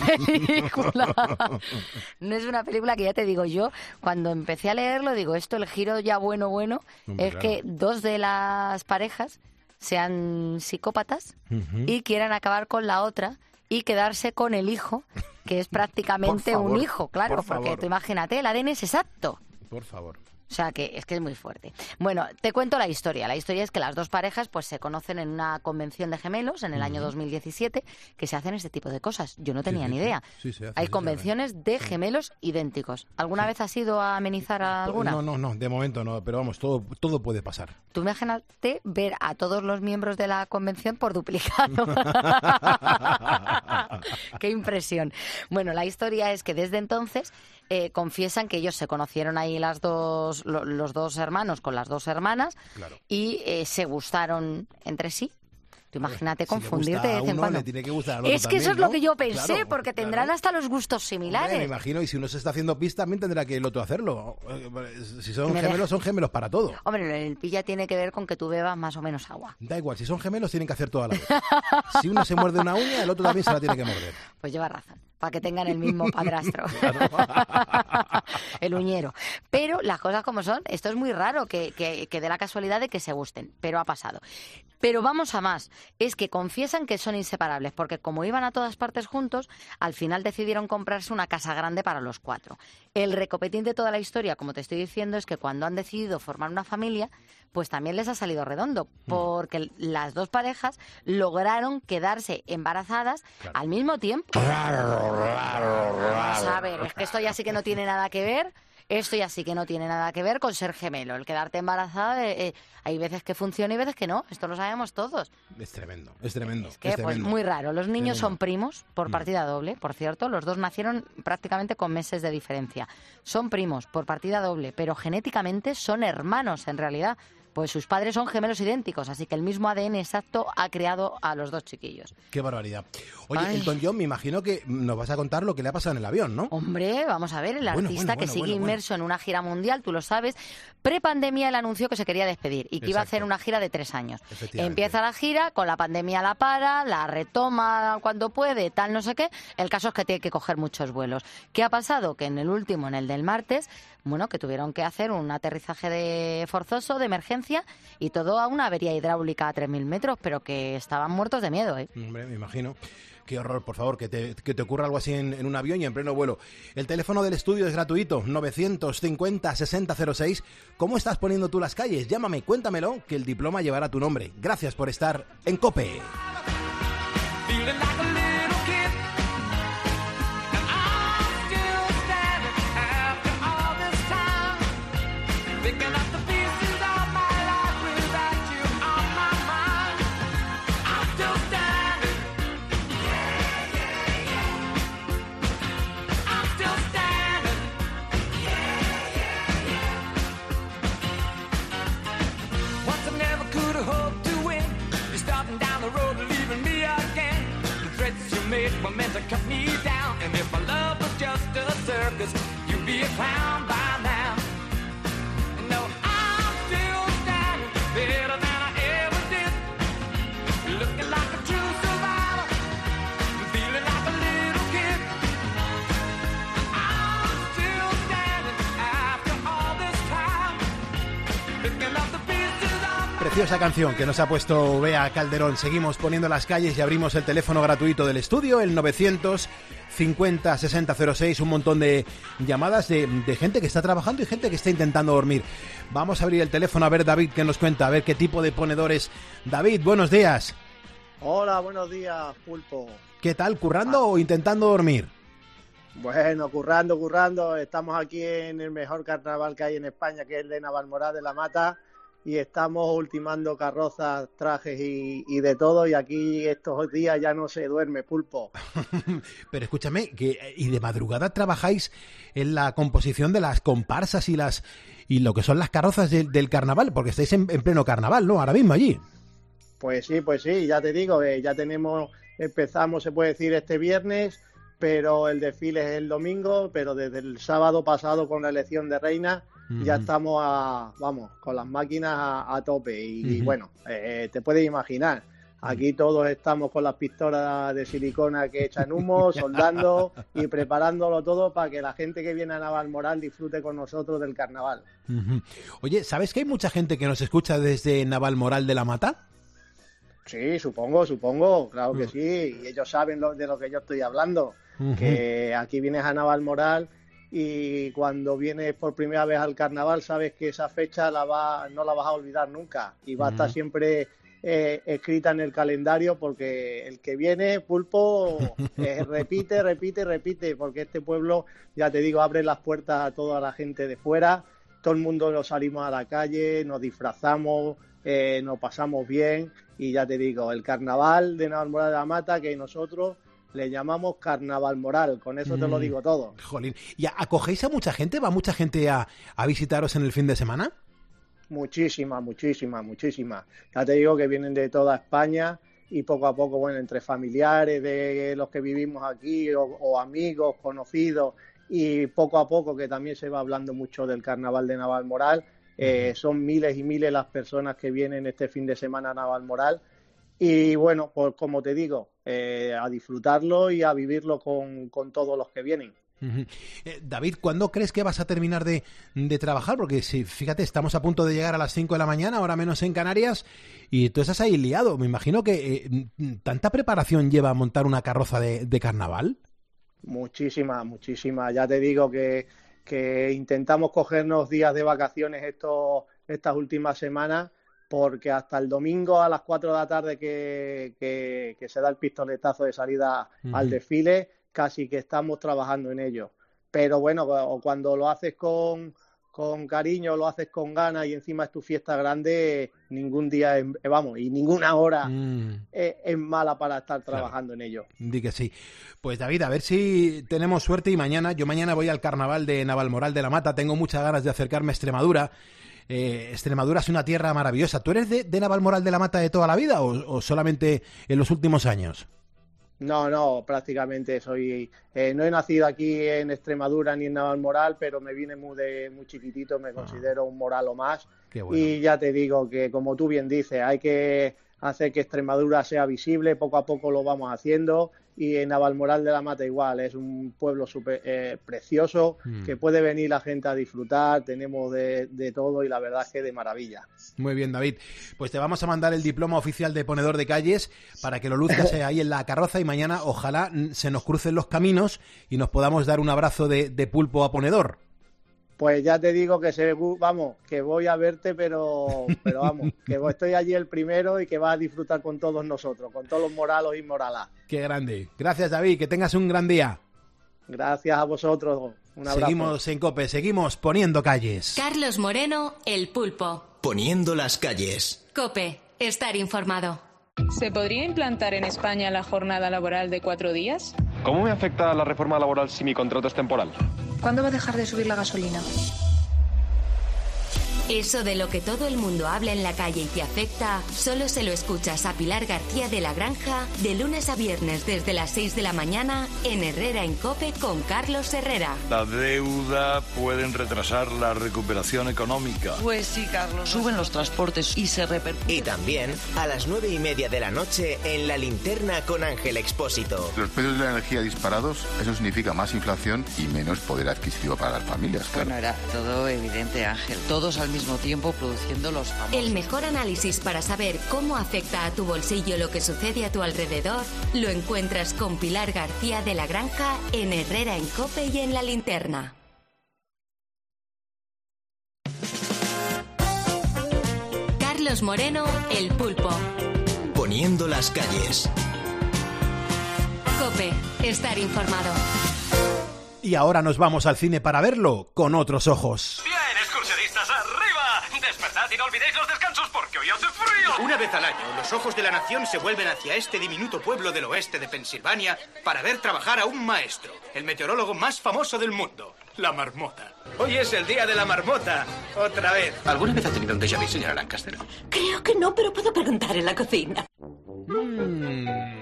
película. No es una película que, ya te digo yo, cuando empecé a leerlo, digo, esto, el giro ya bueno, bueno, Hombre, es claro. que dos de las parejas sean psicópatas Ujú. y quieran acabar con la otra y quedarse con el hijo, que es prácticamente Por favor, un hijo, claro, por porque favor. tú imagínate, el A D N es exacto. Por favor. O sea, que es que es muy fuerte. Bueno, te cuento la historia. La historia es que las dos parejas pues se conocen en una convención de gemelos en el año dos mil diecisiete, que se hacen este tipo de cosas. Yo no tenía sí, ni sí. idea. Sí, se hace, Hay sí, convenciones de gemelos idénticos. ¿Alguna vez has ido a amenizar a alguna? No, no, no, de momento no, pero vamos, todo, todo puede pasar. Tú imagínate ver a todos los miembros de la convención por duplicado. ¡Qué impresión! Bueno, la historia es que desde entonces eh, confiesan que ellos se conocieron ahí las dos, lo- los dos hermanos con las dos hermanas Claro. y eh, se gustaron entre sí. Tú imagínate Si le confundirte gusta de a vez en uno, cuando. le tiene que gustar al otro Es que eso también, es lo ¿no? que yo pensé, Claro, porque claro. tendrán hasta los gustos Hombre, similares. me imagino, y si uno se está haciendo pis, también tendrá que el otro hacerlo. Eh, Si son Me gemelos, deja- son gemelos para todo. Hombre, el pilla tiene que ver con que tú bebas más o menos agua. Da igual, si son gemelos, tienen que hacer toda la vez. Si uno se muerde una uña, el otro también se la tiene que morder. Pues lleva razón, para que tengan el mismo padrastro. El uñero. Pero las cosas como son, esto es muy raro que, que, que dé la casualidad de que se gusten, pero ha pasado. Pero vamos a más, es que confiesan que son inseparables, porque como iban a todas partes juntos, al final decidieron comprarse una casa grande para los cuatro. El recopetín de toda la historia, como te estoy diciendo, es que cuando han decidido formar una familia, pues también les ha salido redondo, porque las dos parejas lograron quedarse embarazadas al mismo tiempo. Vamos a ver, es que esto ya sí que no tiene nada que ver. Esto ya sí que no tiene nada que ver con ser gemelo. El quedarte embarazada, eh, eh, hay veces que funciona y veces que no. Esto lo sabemos todos. Es tremendo, es tremendo. Es que, es pues, tremendo. muy raro. Los niños Tremendo. son primos por Mm. partida doble, por cierto. Los dos nacieron prácticamente con meses de diferencia. Son primos por partida doble, pero genéticamente son hermanos en realidad. Pues sus padres son gemelos idénticos, así que el mismo A D N exacto ha creado a los dos chiquillos. Qué barbaridad. Oye, Ay. Elton John, me imagino que nos vas a contar lo que le ha pasado en el avión, ¿no? Hombre, vamos a ver, el Bueno, artista bueno, que bueno, sigue bueno, bueno. inmerso en una gira mundial, tú lo sabes. Prepandemia él anunció que se quería despedir y que iba a Exacto. hacer una gira de tres años. Efectivamente. Empieza la gira, con la pandemia la para, la retoma cuando puede, tal no sé qué. El caso es que tiene que coger muchos vuelos. ¿Qué ha pasado? Que en el último, en el del martes, bueno, que tuvieron que hacer un aterrizaje de forzoso, de emergencia, ambulancia y todo a una avería hidráulica a tres mil metros, pero que estaban muertos de miedo, ¿eh? Hombre, me imagino. Qué horror, por favor, que te, que te ocurra algo así en, en un avión y en pleno vuelo. El teléfono del estudio es gratuito, novecientos cincuenta sesenta cero seis. ¿Cómo estás poniendo tú las calles? Llámame, cuéntamelo, que el diploma llevará tu nombre. Gracias por estar en COPE. Were meant to cut me down, and if my love was just a circus, you'd be a clown by now. No, I'm still standing better than I ever did, looking like a true survivor, feeling like a little kid. I'm still standing after all this time, picking up the pieces of. Preciosa canción que nos ha puesto Bea Calderón. Seguimos poniendo las calles y abrimos el teléfono gratuito del estudio, el novecientos cincuenta sesenta cero seis. Un montón de llamadas de, de gente que está trabajando y gente que está intentando dormir. Vamos a abrir el teléfono a ver, David, qué nos cuenta, a ver qué tipo de ponedores. David, buenos días. Hola, buenos días, Pulpo. ¿Qué tal, currando ah. o intentando dormir? Bueno, currando, currando. Estamos aquí en el mejor carnaval que hay en España, que es el de Navalmoral de la Mata. Y estamos ultimando carrozas, trajes y, y de todo, y aquí estos días ya no se duerme, Pulpo. Pero escúchame, que y de madrugada trabajáis en la composición de las comparsas y las y lo que son las carrozas de, del carnaval, porque estáis en, en pleno carnaval, ¿no? Ahora mismo allí. Pues sí, pues sí, ya te digo, eh, ya tenemos, empezamos, se puede decir, este viernes, pero el desfile es el domingo, pero desde el sábado pasado con la elección de reina, uh-huh. ya estamos a, vamos, con las máquinas a, a tope y, uh-huh. y bueno, eh, te puedes imaginar, aquí todos estamos con las pistolas de silicona que echan humo, soldando y preparándolo todo para que la gente que viene a Navalmoral disfrute con nosotros del carnaval. Uh-huh. Oye, ¿sabes que hay mucha gente que nos escucha desde Navalmoral de la Mata? Sí, supongo, supongo, claro que uh-huh. sí, y ellos saben lo, de lo que yo estoy hablando. Uh-huh. Que aquí vienes a Navalmoral y cuando vienes por primera vez al carnaval sabes que esa fecha la va, no la vas a olvidar nunca y va uh-huh. a estar siempre eh, escrita en el calendario, porque el que viene, Pulpo, eh, repite, repite, repite, porque este pueblo, ya te digo, abre las puertas a toda la gente de fuera, todo el mundo nos salimos a la calle, nos disfrazamos, eh, nos pasamos bien y ya te digo, el carnaval de Navalmoral de la Mata, que nosotros le llamamos Carnaval Moral, con eso te lo digo todo. Jolín, ¿y acogéis a mucha gente? ¿Va mucha gente a, a visitaros en el fin de semana? Muchísima, muchísima, muchísima. Ya te digo que vienen de toda España y poco a poco, bueno, entre familiares de los que vivimos aquí o, o amigos, conocidos, y poco a poco que también se va hablando mucho del Carnaval de Navalmoral. Eh, son miles y miles las personas que vienen este fin de semana a Navalmoral. Y bueno, pues como te digo, eh, a disfrutarlo y a vivirlo con, con todos los que vienen. Uh-huh. Eh, David, ¿cuándo crees que vas a terminar de, de trabajar? Porque si, fíjate, estamos a punto de llegar a las cinco de la mañana, ahora menos en Canarias, y tú estás ahí liado. Me imagino que eh, ¿tanta preparación lleva montar una carroza de, de carnaval? Muchísima, muchísima. Ya te digo que, que intentamos cogernos días de vacaciones estos, estas últimas semanas, porque hasta el domingo a las cuatro de la tarde que, que, que se da el pistoletazo de salida uh-huh. al desfile, casi que estamos trabajando en ello. Pero bueno, cuando lo haces con, con cariño, lo haces con ganas y encima es tu fiesta grande, ningún día, es, vamos, y ninguna hora mm. es, es mala para estar trabajando claro. en ello. Di que sí. Pues David, a ver si tenemos suerte y mañana, yo mañana voy al carnaval de Navalmoral de la Mata, tengo muchas ganas de acercarme a Extremadura. Eh, Extremadura es una tierra maravillosa. ¿Tú eres de, de Navalmoral de la Mata de toda la vida o, o solamente en los últimos años? No, no, prácticamente soy... Eh, no he nacido aquí en Extremadura ni en Navalmoral, pero me vine muy, de, muy chiquitito, me considero ah. un moral o más. Qué bueno. Y ya te digo que, como tú bien dices, hay que hacer que Extremadura sea visible, poco a poco lo vamos haciendo y en Navalmoral de la Mata igual, es un pueblo super, eh, precioso, mm. que puede venir la gente a disfrutar, tenemos de, de todo y la verdad es que de maravilla. Muy bien, David, pues te vamos a mandar el diploma oficial de ponedor de calles para que lo luzcas ahí en la carroza y mañana ojalá se nos crucen los caminos y nos podamos dar un abrazo de, de pulpo a ponedor. Pues ya te digo que se, vamos, que voy a verte, pero, pero vamos, que estoy allí el primero y que vas a disfrutar con todos nosotros, con todos los moralos y moralas. Qué grande. Gracias, David, que tengas un gran día. Gracias a vosotros. Un abrazo. Seguimos en COPE, seguimos poniendo calles. Carlos Moreno, El Pulpo. Poniendo las calles. COPE, estar informado. ¿Se podría implantar en España la jornada laboral de cuatro días? ¿Cómo me afecta la reforma laboral si mi contrato es temporal? ¿Cuándo va a dejar de subir la gasolina? Eso de lo que todo el mundo habla en la calle y te afecta, solo se lo escuchas a Pilar García de la Granja de lunes a viernes desde las seis de la mañana en Herrera en COPE con Carlos Herrera. La deuda pueden retrasar la recuperación económica. Pues sí, Carlos. Suben los transportes y se repercute. Y también a las nueve y media de la noche en La Linterna con Ángel Expósito. Los precios de la energía disparados, eso significa más inflación y menos poder adquisitivo para las familias, claro. Bueno, era todo evidente, Ángel. Todos al mismo tiempo produciendo los famosos. El mejor análisis para saber cómo afecta a tu bolsillo lo que sucede a tu alrededor lo encuentras con Pilar García de la Granja en Herrera en COPE y en La Linterna. Carlos Moreno, El Pulpo. Poniendo las calles. COPE, estar informado. Y ahora nos vamos al cine para verlo con otros ojos. Bien, excursionistas, arriba. Despertad y no olvidéis los descansos porque hoy hace frío. Una vez al año, los ojos de la nación se vuelven hacia este diminuto pueblo del oeste de Pensilvania para ver trabajar a un maestro, el meteorólogo más famoso del mundo, la marmota. Hoy es el día de la marmota, otra vez. ¿Alguna vez ha tenido un déjà vu, señora Lancaster? Creo que no, pero puedo preguntar en la cocina. Mm.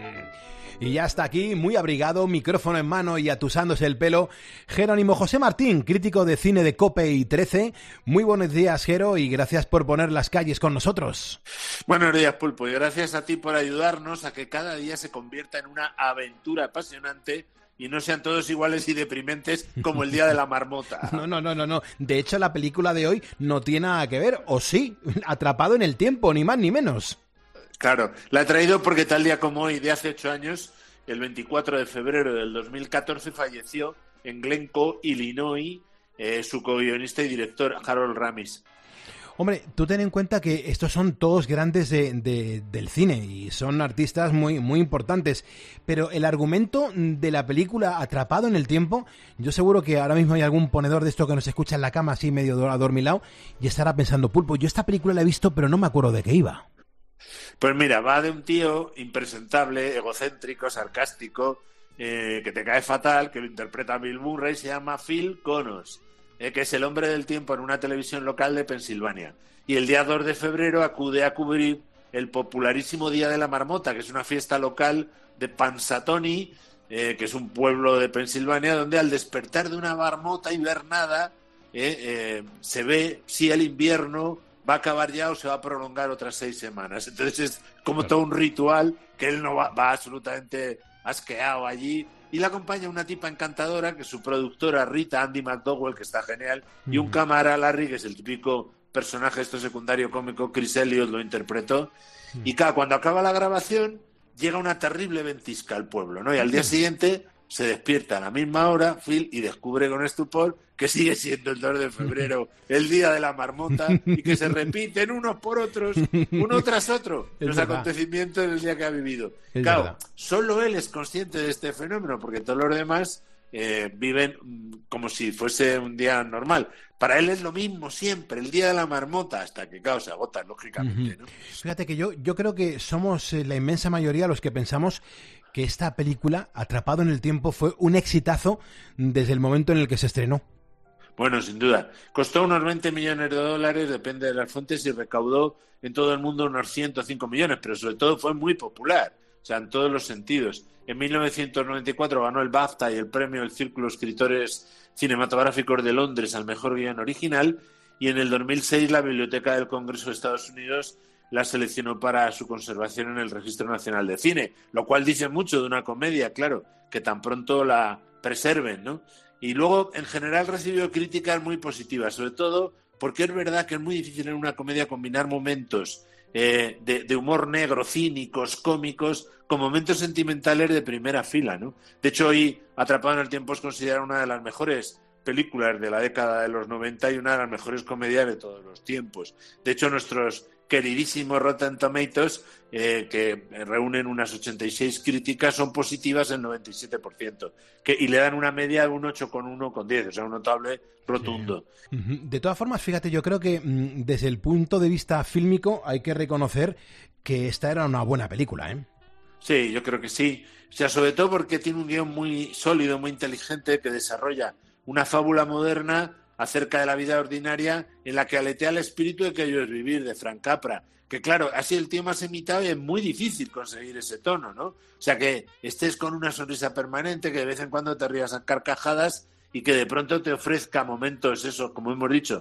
Y ya está aquí, muy abrigado, micrófono en mano y atusándose el pelo, Jerónimo José Martín, crítico de cine de COPE y trece. Muy buenos días, Jero, y gracias por poner las calles con nosotros. Buenos días, Pulpo, y gracias a ti por ayudarnos a que cada día se convierta en una aventura apasionante y no sean todos iguales y deprimentes como el Día de la Marmota. No, no, no, no, no. De hecho, la película de hoy no tiene nada que ver, o sí, atrapado en el tiempo, ni más ni menos. Claro, la he traído porque tal día como hoy, de hace ocho años, el veinticuatro de febrero del dos mil catorce, falleció en Glencoe, Illinois, eh, su co-guionista y director, Harold Ramis. Hombre, tú ten en cuenta que estos son todos grandes de, de, del cine y son artistas muy, muy importantes, pero el argumento de la película Atrapado en el tiempo, yo seguro que ahora mismo hay algún ponedor de esto que nos escucha en la cama así medio adormilado y estará pensando, Pulpo, yo esta película la he visto pero no me acuerdo de qué iba. Pues mira, va de un tío impresentable, egocéntrico, sarcástico, eh, que te cae fatal, que lo interpreta Bill Murray, se llama Phil Connors, eh, que es el hombre del tiempo en una televisión local de Pensilvania. Y el día dos de febrero acude a cubrir el popularísimo Día de la Marmota, que es una fiesta local de Punxsutawney, eh, que es un pueblo de Pensilvania, donde al despertar de una marmota hibernada eh, eh, se ve si el invierno va a acabar ya o se va a prolongar otras seis semanas. Entonces es como todo un ritual que él no va, va absolutamente asqueado allí. Y le acompaña una tipa encantadora, que es su productora Rita Andy McDowell, que está genial, mm. y un cámara, Larry, que es el típico personaje esto secundario cómico, Chris Elliott lo interpretó. Mm. Y claro, cuando acaba la grabación, llega una terrible ventisca al pueblo, ¿no? Y al día siguiente se despierta a la misma hora, Phil, y descubre con estupor que sigue siendo el dos de febrero el Día de la Marmota y que se repiten unos por otros, uno tras otro, es los verdad. Acontecimientos del día que ha vivido. Es claro, verdad. Solo él es consciente de este fenómeno, porque todos los demás eh, viven como si fuese un día normal. Para él es lo mismo siempre, el Día de la Marmota, hasta que, claro, se agota, lógicamente, ¿no? Fíjate que yo, yo creo que somos eh, la inmensa mayoría los que pensamos que esta película, Atrapado en el tiempo, fue un exitazo desde el momento en el que se estrenó. Bueno, sin duda. Costó unos veinte millones de dólares, depende de las fuentes, y recaudó en todo el mundo unos ciento cinco millones, pero sobre todo fue muy popular, o sea, en todos los sentidos. En mil novecientos noventa y cuatro ganó el BAFTA y el premio del Círculo de Escritores Cinematográficos de Londres al mejor guion original, y en el dos mil seis la Biblioteca del Congreso de Estados Unidos la seleccionó para su conservación en el Registro Nacional de Cine, lo cual dice mucho de una comedia, claro, que tan pronto la preserven, ¿no? Y luego, en general, recibió críticas muy positivas, sobre todo porque es verdad que es muy difícil en una comedia combinar momentos eh, de, de humor negro, cínicos, cómicos, con momentos sentimentales de primera fila, ¿no? De hecho, hoy Atrapado en el Tiempo es considerada una de las mejores películas de la década de los noventa y una de las mejores comedias de todos los tiempos. De hecho, nuestros queridísimos Rotten Tomatoes, eh, que reúnen unas ochenta y seis críticas, son positivas el noventa y siete por ciento, que, y le dan una media de un ocho coma uno con diez, o sea, un notable rotundo. Sí. De todas formas, fíjate, yo creo que mmm, desde el punto de vista fílmico hay que reconocer que esta era una buena película, ¿eh? Sí, yo creo que sí. O sea, sobre todo porque tiene un guión muy sólido, muy inteligente, que desarrolla una fábula moderna acerca de la vida ordinaria en la que aletea el espíritu de que ello es vivir, de Frank Capra. Que claro, así el tío más imitado y es muy difícil conseguir ese tono, ¿no? O sea, que estés con una sonrisa permanente, que de vez en cuando te rías a carcajadas y que de pronto te ofrezca momentos, eso, como hemos dicho,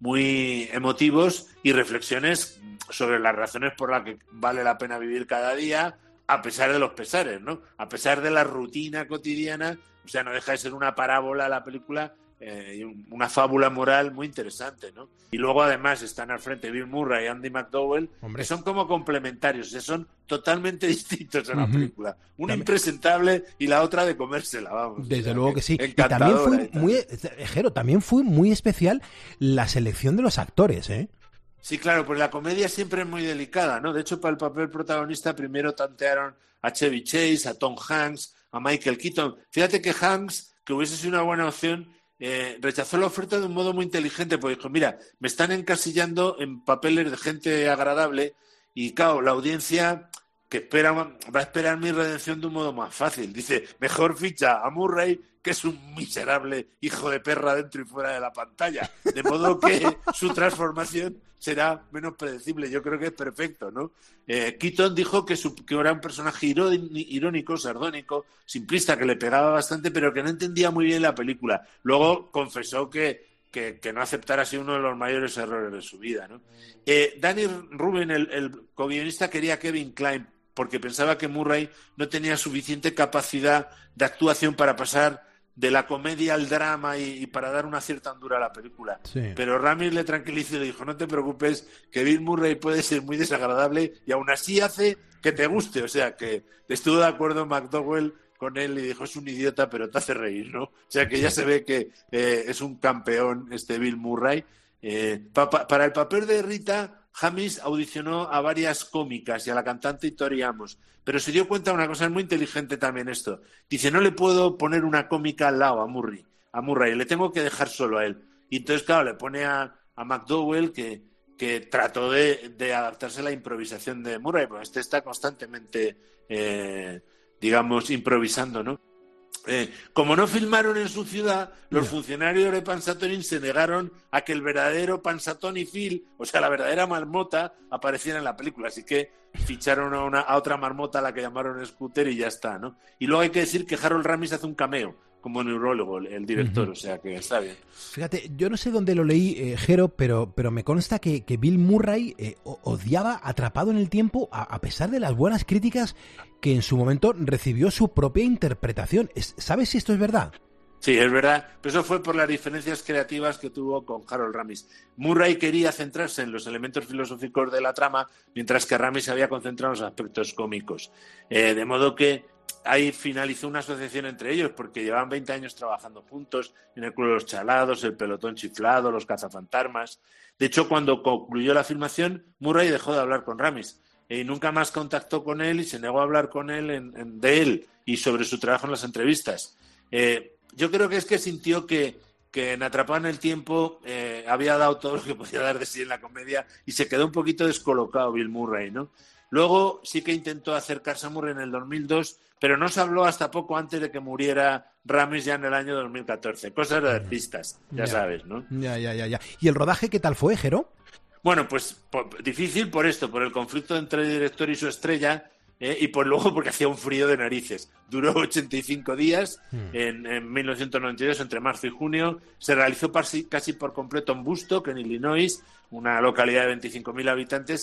muy emotivos y reflexiones sobre las razones por las que vale la pena vivir cada día, a pesar de los pesares, ¿no? A pesar de la rutina cotidiana, o sea, no deja de ser una parábola la película, eh, una fábula moral muy interesante, ¿no? Y luego además están al frente Bill Murray y Andy McDowell, Hombre. que son como complementarios, que son totalmente distintos en la uh-huh. película. Una también impresentable y la otra de comérsela, vamos. Desde o sea, luego que, que sí. Y también fue muy, Jero, también fue muy especial la selección de los actores, ¿eh? Sí, claro, pues la comedia siempre es muy delicada, ¿no? De hecho, para el papel protagonista primero tantearon a Chevy Chase, a Tom Hanks, a Michael Keaton. Fíjate que Hanks, que hubiese sido una buena opción, eh, rechazó la oferta de un modo muy inteligente, porque dijo, mira, me están encasillando en papeles de gente agradable y, claro, la audiencia que espera va a esperar mi redención de un modo más fácil. Dice, mejor ficha a Murray, que es un miserable hijo de perra dentro y fuera de la pantalla. De modo que su transformación será menos predecible. Yo creo que es perfecto, ¿no? Eh, Keaton dijo que, su, que era un personaje irónico, sardónico, simplista, que le pegaba bastante, pero que no entendía muy bien la película. Luego confesó que, que, que no aceptar así uno de los mayores errores de su vida, ¿no? Eh, Danny Rubin, el, el co-guionista, quería a Kevin Kline, porque pensaba que Murray no tenía suficiente capacidad de actuación para pasar de la comedia al drama y, y para dar una cierta hondura a la película. Sí. Pero Ramis le tranquilizó y le dijo, no te preocupes, que Bill Murray puede ser muy desagradable y aún así hace que te guste. O sea, que estuvo de acuerdo McDowell con él y dijo, es un idiota, pero te hace reír, ¿no? O sea, que ya se ve que eh, es un campeón este Bill Murray. Eh, pa, pa, para el papel de Rita, James audicionó a varias cómicas y a la cantante Tori Amos, pero se dio cuenta de una cosa, es muy inteligente también esto. Dice, no le puedo poner una cómica al lado a Murray, a Murray, le tengo que dejar solo a él. Y entonces, claro, le pone a, a McDowell que, que trató de, de adaptarse a la improvisación de Murray, porque este está constantemente, eh, digamos, improvisando, ¿no? Eh, como no filmaron en su ciudad, los yeah. funcionarios de Pansatoning se negaron a que el verdadero Pansatoni Phil, o sea, la verdadera marmota, apareciera en la película. Así que ficharon a, una, a otra marmota, a la que llamaron Scooter, y ya está, ¿no? Y luego hay que decir que Harold Ramis hace un cameo como neurólogo, el, el director, uh-huh. o sea que está bien. Fíjate, yo no sé dónde lo leí, eh, Jero, pero, pero me consta que, que Bill Murray eh, odiaba Atrapado en el Tiempo a, a pesar de las buenas críticas que en su momento recibió su propia interpretación. ¿Sabes si esto es verdad? Sí, es verdad, pero eso fue por las diferencias creativas que tuvo con Harold Ramis. Murray quería centrarse en los elementos filosóficos de la trama, mientras que Ramis se había concentrado en los aspectos cómicos. Eh, de modo que ahí finalizó una asociación entre ellos, porque llevaban veinte años trabajando juntos en el Club de los Chalados, el Pelotón Chiflado, los Cazafantasmas. De hecho, cuando concluyó la filmación, Murray dejó de hablar con Ramis y nunca más contactó con él y se negó a hablar con él en, en, de él y sobre su trabajo en las entrevistas. Eh, yo creo que es que sintió que, que en Atrapado en el Tiempo eh, había dado todo lo que podía dar de sí en la comedia y se quedó un poquito descolocado Bill Murray, ¿no? Luego sí que intentó acercarse a Murray en el dos mil dos, pero no se habló hasta poco antes de que muriera Ramis ya en el año dos mil catorce. Cosas de artistas, ya, ya sabes, ¿no? Ya, ya, ya, ya. ¿Y el rodaje qué tal fue, Jero? Bueno, pues por, difícil por esto, por el conflicto entre el director y su estrella, eh, y por luego porque hacía un frío de narices. Duró ochenta y cinco días hmm. en, en mil novecientos noventa y dos, entre marzo y junio. Se realizó casi, casi por completo en Bustock, en Illinois, una localidad de veinticinco mil habitantes,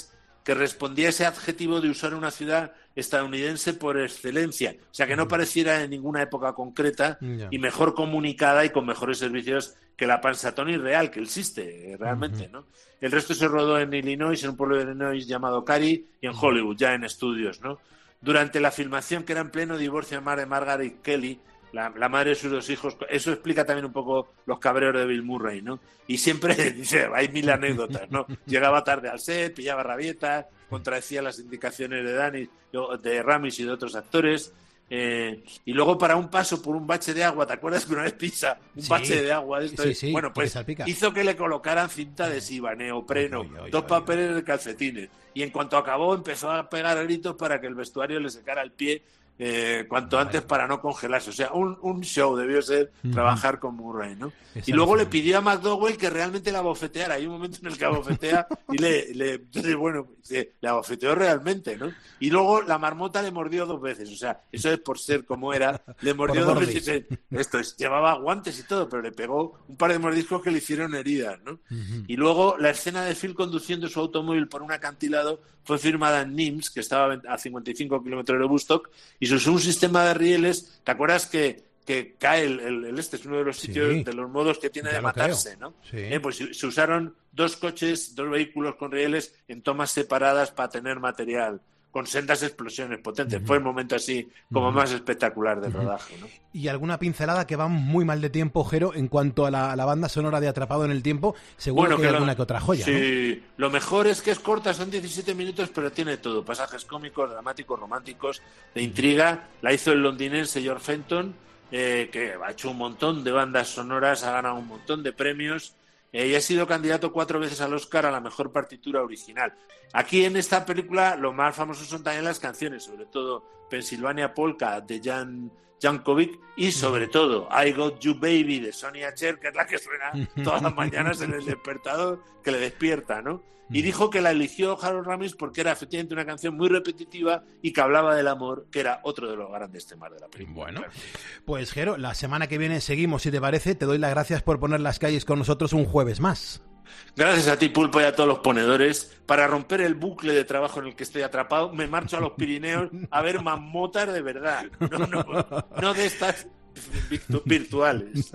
que respondía a ese adjetivo de usar una ciudad estadounidense por excelencia, o sea, que no pareciera en ninguna época concreta Ya. y mejor comunicada y con mejores servicios que la Punxsutawney real, que existe realmente, ¿no? El resto se rodó en Illinois, en un pueblo de Illinois llamado Cary, y en Hollywood, ya en estudios, ¿no? Durante la filmación, que era en pleno divorcio de Margaret Kelly, la, la madre de sus dos hijos, eso explica también un poco los cabreos de Bill Murray, ¿no? Y siempre, dice, hay mil anécdotas, ¿no? Llegaba tarde al set, pillaba rabietas, contradecía las indicaciones de Dani, de Ramis y de otros actores, eh, y luego para un paso por un bache de agua, ¿te acuerdas que una vez pisa un Sí. bache de agua de esto? Sí, sí, Bueno, pues que salpica. hizo que le colocaran cinta adhesiva, neopreno, dos papeles de calcetines, y en cuanto acabó empezó a pegar gritos para que el vestuario le secara el pie eh, cuanto antes para no congelarse. O sea, un, un show debió ser Ujú. trabajar con Murray, ¿no? Esa Y luego es- le pidió a McDowell que realmente la abofeteara. Hay un momento en el que abofetea y le, le entonces, bueno, se- le abofeteó realmente, ¿no? Y luego la marmota le mordió dos veces. O sea, eso es por ser como era. Le mordió Por dos gordis. veces. Esto es, llevaba guantes y todo, pero le pegó un par de mordiscos que le hicieron heridas, ¿no? Y luego la escena de Phil conduciendo su automóvil por un acantilado fue filmada en Nimes, que estaba a cincuenta y cinco kilómetros de Woodstock, y se usó un sistema de rieles. ¿Te acuerdas que, que cae el, el- el este? Es uno de los sitios, Sí. de los modos que tiene Ya de lo matarse, creo. ¿no? Sí. Eh, pues se se usaron dos coches, dos vehículos con rieles en tomas separadas para tener material, con sendas explosiones potentes. Ujú. Fue el momento así como Ujú. más espectacular del Ujú. rodaje, ¿no? Y alguna pincelada que va muy mal de tiempo, Jero, en cuanto a la, a la banda sonora de Atrapado en el Tiempo, seguro que hay lo- alguna que otra joya, sí, lo mejor es que es corta, son diecisiete minutos, pero tiene todo. Pasajes cómicos, dramáticos, románticos, de intriga. La hizo el londinense George Fenton, eh, que ha hecho un montón de bandas sonoras, ha ganado un montón de premios, eh, y ha sido candidato cuatro veces al Oscar a la mejor partitura original. Aquí en esta película lo más famoso son también las canciones, sobre todo Pennsylvania Polka de Jan Jankovic y sobre todo I Got You Baby de Sonia Cher, que es la que suena todas las mañanas en el despertador que le despierta, ¿no? Y dijo que la eligió Harold Ramis porque era efectivamente una canción muy repetitiva y que hablaba del amor, que era otro de los grandes temas de la película. Bueno, claro. Pues, Jero, la semana que viene seguimos, si te parece. Te doy las gracias por poner las calles con nosotros un jueves más. Gracias a ti, Pulpo, y a todos los ponedores. Para romper el bucle de trabajo en el que estoy atrapado, me marcho a los Pirineos a ver marmotas de verdad, no, no, no de estas virtu- virtuales.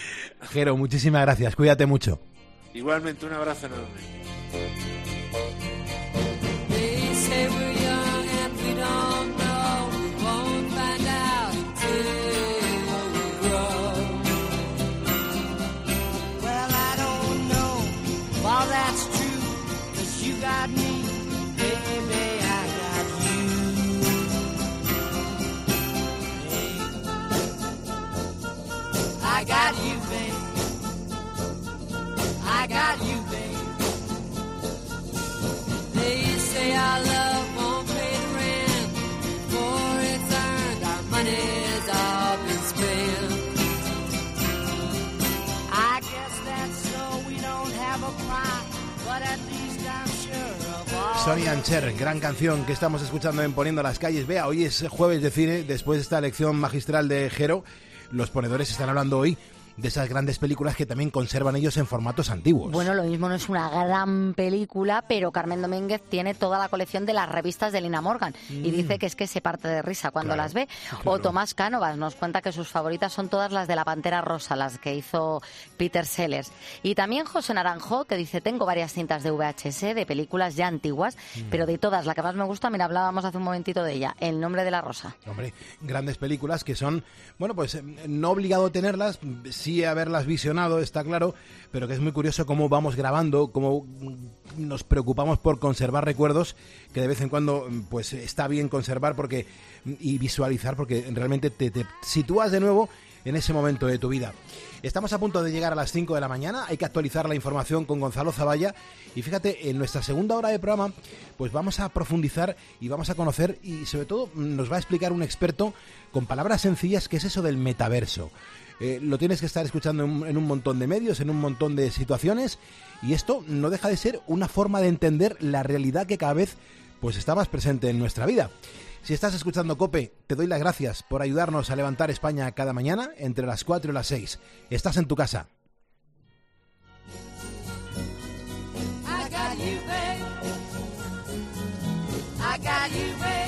Jero, muchísimas gracias. Cuídate mucho. Igualmente, un abrazo enorme. They say we're young and we don't know. We won't find out till we grow. Well, I don't know if all that's true, 'cause you got me, baby, I got you. Hey. I got you, babe. I got you, babe. They say our love won't pay the rent before it's earned. Our money's all been spent. I guess that's so we don't have a plot, but at least I'm sure of all. Sonny and Cher, gran canción que estamos escuchando en Poniendo las Calles. Vea, hoy es jueves de cine, después de esta lección magistral de Jero. Los ponedores están hablando hoy de esas grandes películas que también conservan ellos en formatos antiguos. Bueno, lo mismo no es una gran película, pero Carmen Domínguez tiene toda la colección de las revistas de Lina Morgan y Mm. dice que es que se parte de risa cuando Claro, las ve. claro. O Tomás Cánovas nos cuenta que sus favoritas son todas las de la Pantera Rosa, las que hizo Peter Sellers. Y también José Naranjo, que dice, tengo varias cintas de V H S de películas ya antiguas, Mm. pero de todas, la que más me gusta, mira, hablábamos hace un momentito de ella, El nombre de la rosa. Hombre, grandes películas que son, bueno, pues eh, no obligado tenerlas, sí haberlas visionado, está claro, pero que es muy curioso cómo vamos grabando, cómo mm, nos preocupamos por conservar recuerdos que de vez en cuando mm, pues está bien conservar porque y visualizar porque realmente te, te sitúas de nuevo en ese momento de tu vida. Estamos a punto de llegar a las cinco de la mañana, hay que actualizar la información con Gonzalo Zavalla y fíjate, en nuestra segunda hora de programa pues vamos a profundizar y vamos a conocer y sobre todo nos va a explicar un experto con palabras sencillas qué es eso del metaverso. Eh, lo tienes que estar escuchando en, en un montón de medios, en un montón de situaciones y esto no deja de ser una forma de entender la realidad que cada vez pues está más presente en nuestra vida. Si estás escuchando COPE, te doy las gracias por ayudarnos a levantar España cada mañana entre las cuatro y las seis. Estás en tu casa. I got you, babe. scallywag.